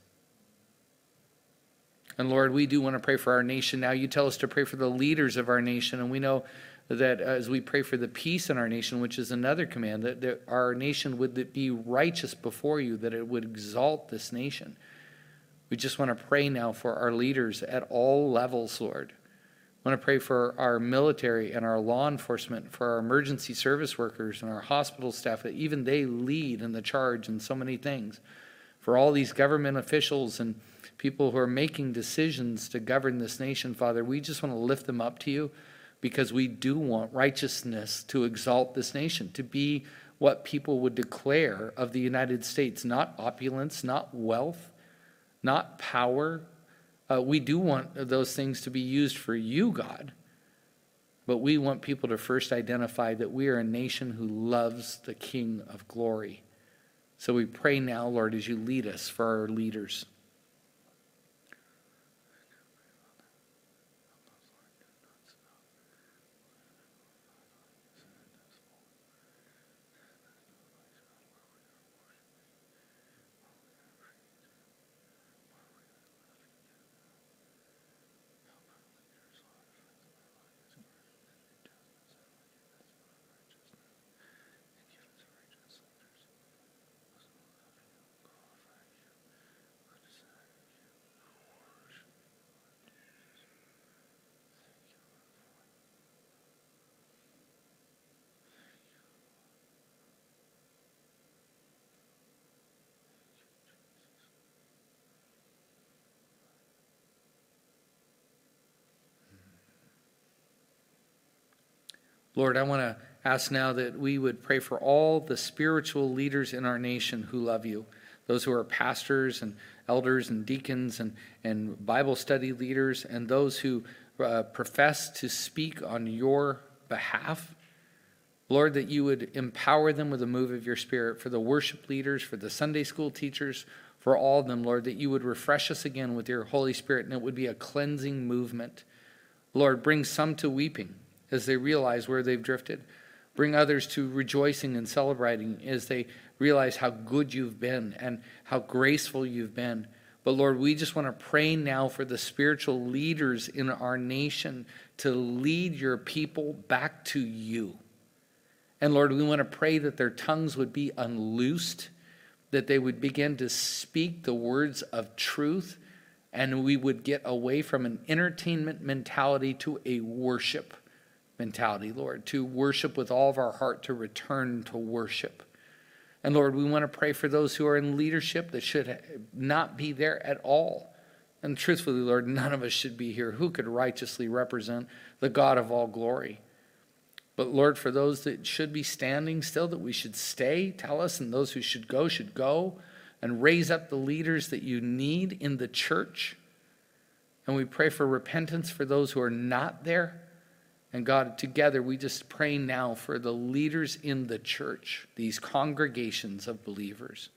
And Lord, we do want to pray for our nation now. You tell us to pray for the leaders of our nation, and we know that as we pray for the peace in our nation, which is another command, that, that our nation would be righteous before you, that it would exalt this nation. We just want to pray now for our leaders at all levels, Lord. We want to pray for our military and our law enforcement, for our emergency service workers and our hospital staff, that even they lead in the charge in so many things. For all these government officials and people who are making decisions to govern this nation, Father, we just want to lift them up to you, because we do want righteousness to exalt this nation, to be what people would declare of the United States, not opulence, not wealth, not power. Uh, we do want those things to be used for you, God. But we want people to first identify that we are a nation who loves the King of glory. So we pray now, Lord, as you lead us for our leaders. Lord, I want to ask now that we would pray for all the spiritual leaders in our nation who love you, those who are pastors and elders and deacons and, and Bible study leaders, and those who uh, profess to speak on your behalf. Lord, that you would empower them with a move of your Spirit, for the worship leaders, for the Sunday school teachers, for all of them, Lord, that you would refresh us again with your Holy Spirit, and it would be a cleansing movement. Lord, bring some to weeping as they realize where they've drifted. Bring others to rejoicing and celebrating as they realize how good you've been and how graceful you've been. But Lord, we just want to pray now for the spiritual leaders in our nation to lead your people back to you. And Lord, we want to pray that their tongues would be unloosed, that they would begin to speak the words of truth, and we would get away from an entertainment mentality to a worship mentality, Lord, to worship with all of our heart, to return to worship. And Lord, we want to pray for those who are in leadership that should not be there at all. And truthfully, Lord, none of us should be here. Who could righteously represent the God of all glory? But Lord, for those that should be standing still, that we should stay, tell us, and those who should go should go, and raise up the leaders that you need in the church. And we pray for repentance for those who are not there. And God, together we just pray now for the leaders in the church, these congregations of believers.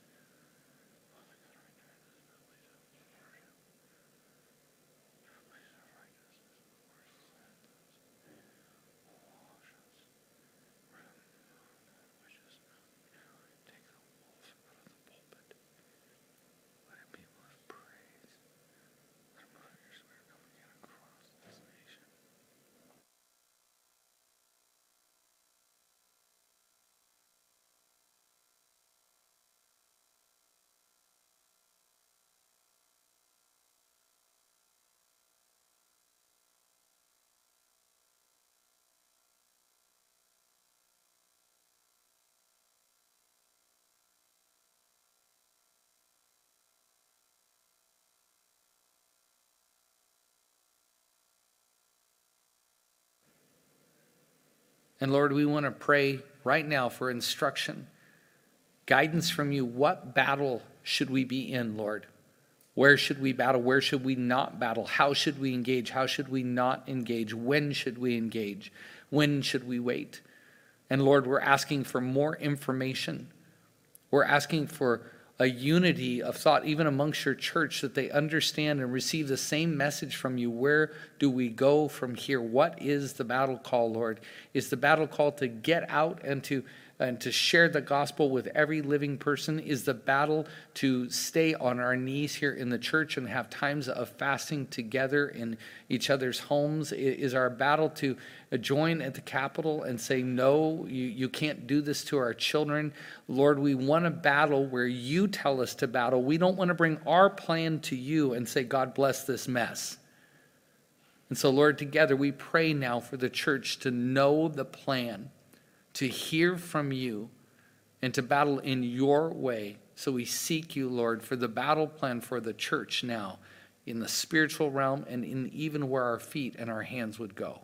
And Lord, we want to pray right now for instruction, guidance from you. What battle should we be in, Lord? Where should we battle? Where should we not battle? How should we engage? How should we not engage? When should we engage? When should we wait? And Lord, we're asking for more information. We're asking for a unity of thought, even amongst your church, that they understand and receive the same message from you. Where do we go from here? What is the battle call, Lord? Is the battle call to get out and to and to share the gospel with every living person? Is the battle to stay on our knees here in the church and have times of fasting together in each other's homes? Is our battle to join at the Capitol and say, no, you, you can't do this to our children? Lord, we want to battle where you tell us to battle. We don't want to bring our plan to you and say, God bless this mess. And so, Lord, together we pray now for the church to know the plan, to hear from you, and to battle in your way. So we seek you, Lord, for the battle plan for the church now, in the spiritual realm and in even where our feet and our hands would go.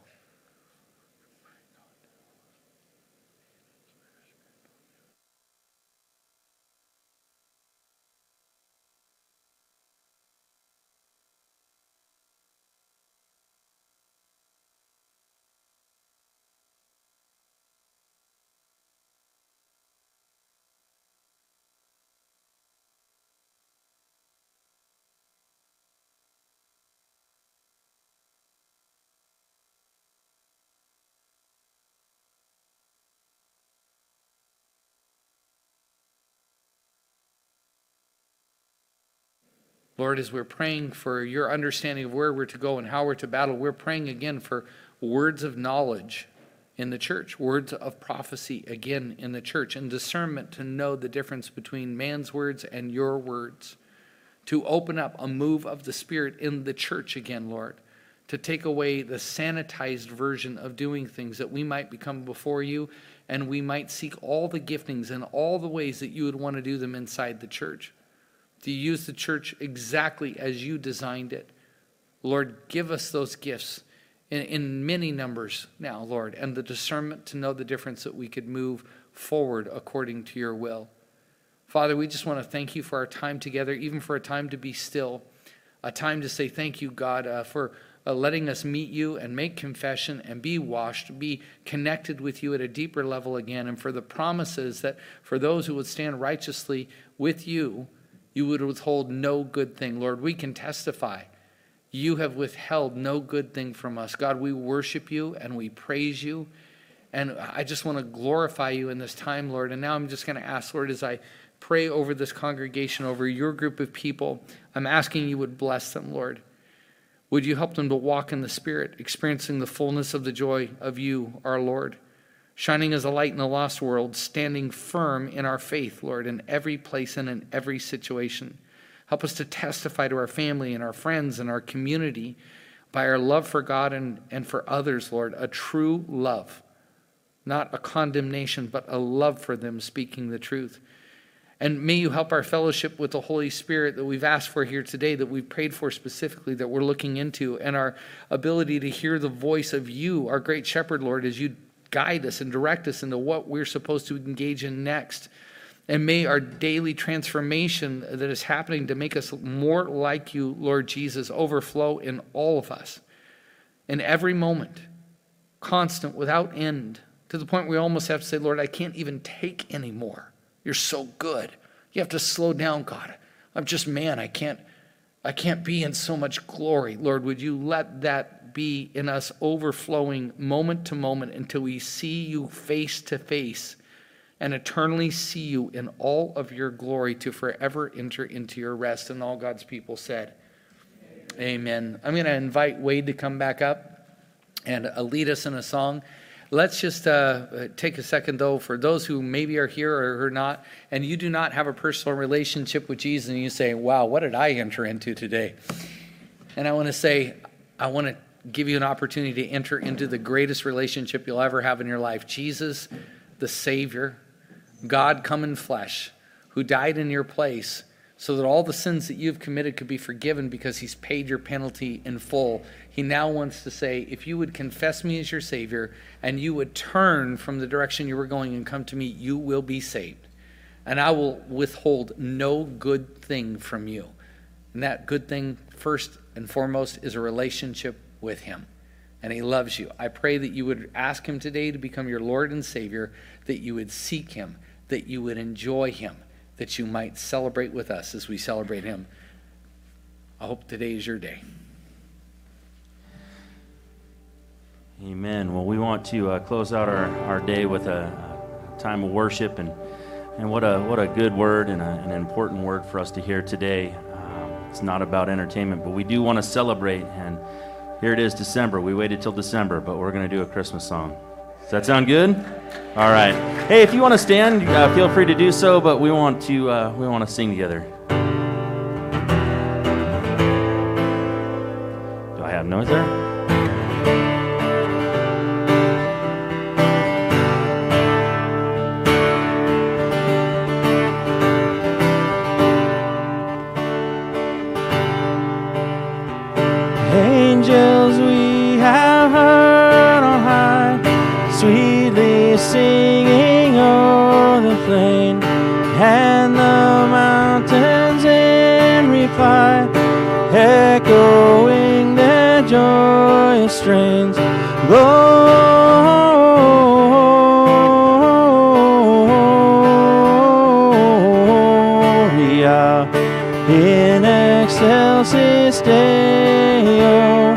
Lord, as we're praying for your understanding of where we're to go and how we're to battle, we're praying again for words of knowledge in the church, words of prophecy again in the church, and discernment to know the difference between man's words and your words, to open up a move of the Spirit in the church again, Lord, to take away the sanitized version of doing things, that we might become before you and we might seek all the giftings and all the ways that you would want to do them inside the church. To use the church exactly as you designed it. Lord, give us those gifts in, in many numbers now, Lord, and the discernment to know the difference that we could move forward according to your will. Father, we just want to thank you for our time together, even for a time to be still, a time to say thank you, God, uh, for uh, letting us meet you and make confession and be washed, be connected with you at a deeper level again, and for the promises that for those who would stand righteously with you, you would withhold no good thing. Lord, we can testify. You have withheld no good thing from us. God, we worship you and we praise you. And I just want to glorify you in this time, Lord. And now I'm just going to ask, Lord, as I pray over this congregation, over your group of people, I'm asking you would bless them, Lord. Would you help them to walk in the Spirit, experiencing the fullness of the joy of you, our Lord, shining as a light in a lost world, standing firm in our faith, Lord, in every place and in every situation. Help us to testify to our family and our friends and our community by our love for God and, and for others, Lord, a true love, not a condemnation, but a love for them, speaking the truth. And may you help our fellowship with the Holy Spirit that we've asked for here today, that we've prayed for specifically, that we're looking into, and our ability to hear the voice of you, our great shepherd, Lord, as you guide us and direct us into what we're supposed to engage in next. And may our daily transformation that is happening to make us more like you, Lord Jesus, overflow in all of us, in every moment, constant, without end, to the point where we almost have to say, Lord, I can't even take anymore. You're so good. You have to slow down, God. I'm just man. I can't, I can't be in so much glory. Lord, would you let that be in us overflowing moment to moment until we see you face to face and eternally see you in all of your glory to forever enter into your rest. And all God's people said, amen. I'm going to invite Wade to come back up and uh, lead us in a song. Let's just uh, take a second, though, for those who maybe are here or are not, and you do not have a personal relationship with Jesus, and you say, wow, what did I enter into today? And I want to say, I want to give you an opportunity to enter into the greatest relationship you'll ever have in your life. Jesus, the Savior, God come in flesh, who died in your place so that all the sins that you've committed could be forgiven because he's paid your penalty in full. He now wants to say, if you would confess me as your Savior and you would turn from the direction you were going and come to me, you will be saved. And I will withhold no good thing from you. And that good thing, first and foremost, is a relationship with him. And he loves you. I pray that you would ask him today to become your Lord and Savior, that you would seek him, that you would enjoy him, that you might celebrate with us as we celebrate him. I hope today is your day. Amen. Well, we want to uh, close out our, our day with a, a time of worship, and and what a what a good word and a, an important word for us to hear today. Um, it's not about entertainment, but we do want to celebrate, and here it is, December. We waited till December, but we're going to do a Christmas song. Does that sound good? All right. Hey, if you want to stand, uh, feel free to do so, but we want to uh, we want to sing together. Do I have noise there? Angels we have heard on high, sweetly singing o'er the plain, and the mountains in reply, echoing their joyous strains. Gloria in excelsis Deo.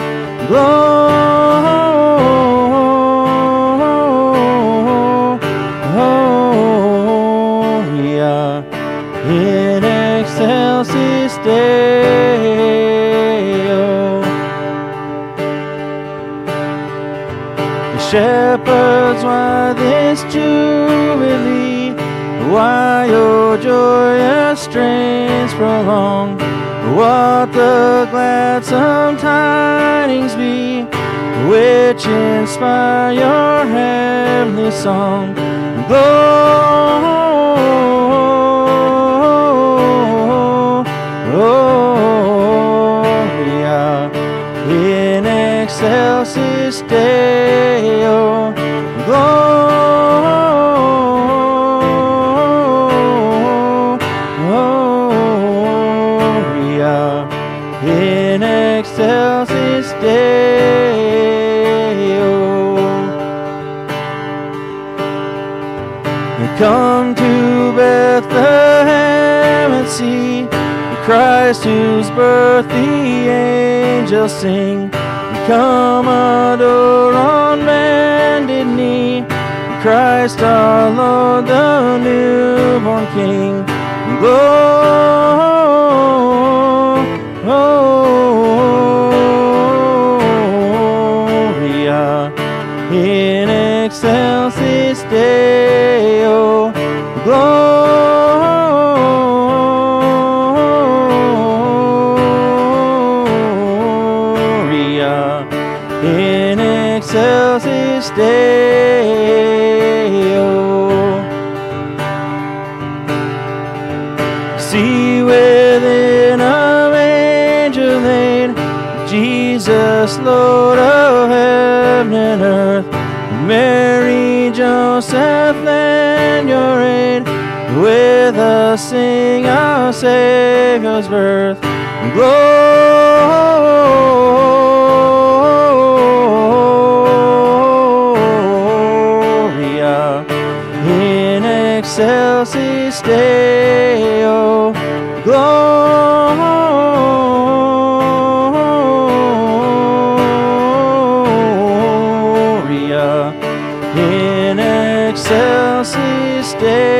Gloria in excelsis Deo. The shepherds, why this jubilee? Why your joyous strains prolong? What the gladsome tidings be, which inspire your heavenly song? Gloria in excelsis Come to Bethlehem and see the Christ whose birth the angels sing. Come adore on bended knee Christ our Lord, the newborn King. Gloria in excelsis Deo. Gloria in excelsis Deo. See within a manger laid Jesus, Lord of heaven and earth. Mary, Joseph, lend your aid. With us sing our Savior's birth. Gloria in excelsis Deo. Gloria in excelsis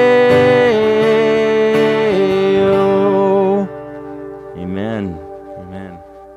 Deo. Amen. Amen.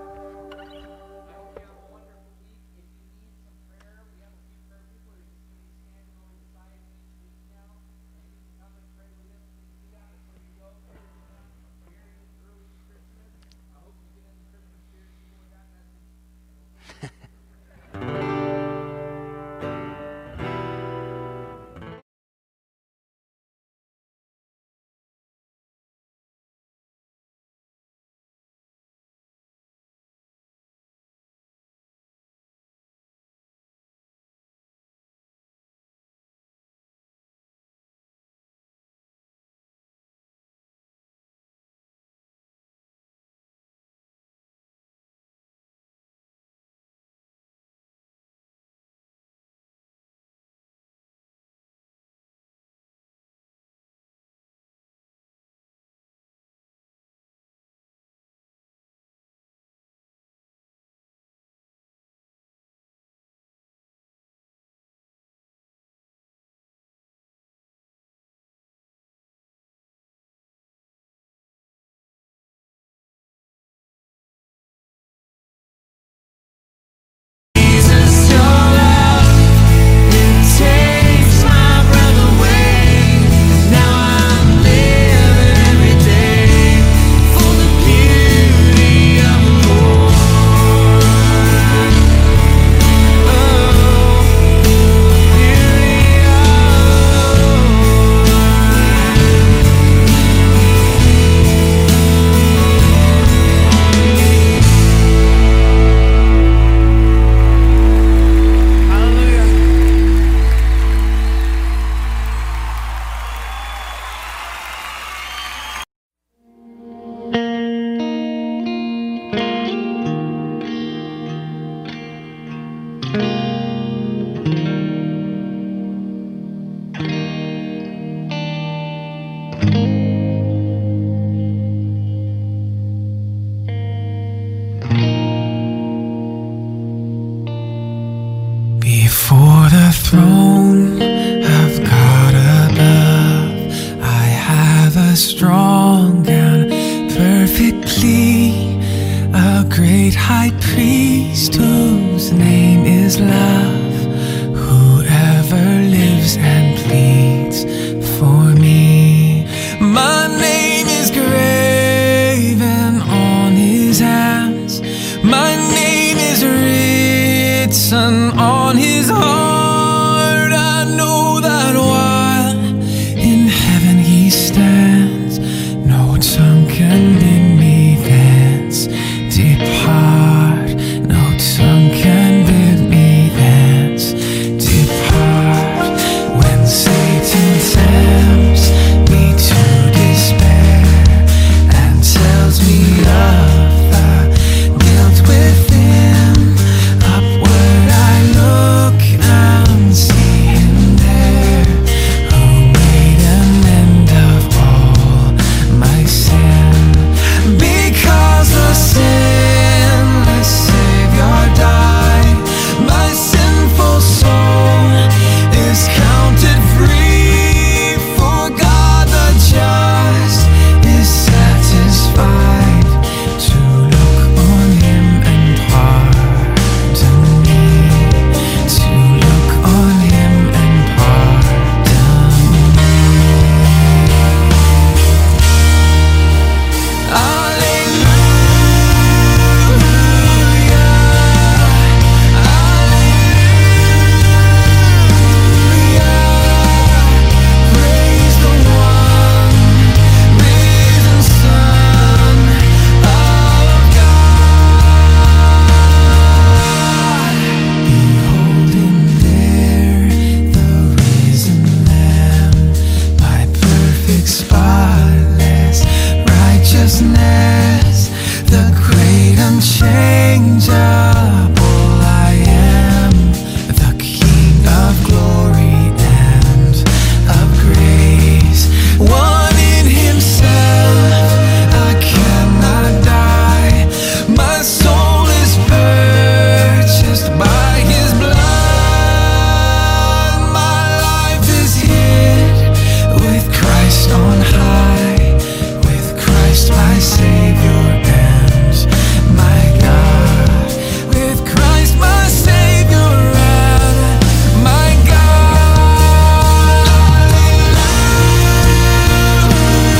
Jesus, your love, it takes my breath away. Now I'm living every day for the beauty of the Lord. Oh, beauty of the Before the throne of God above, I have a strong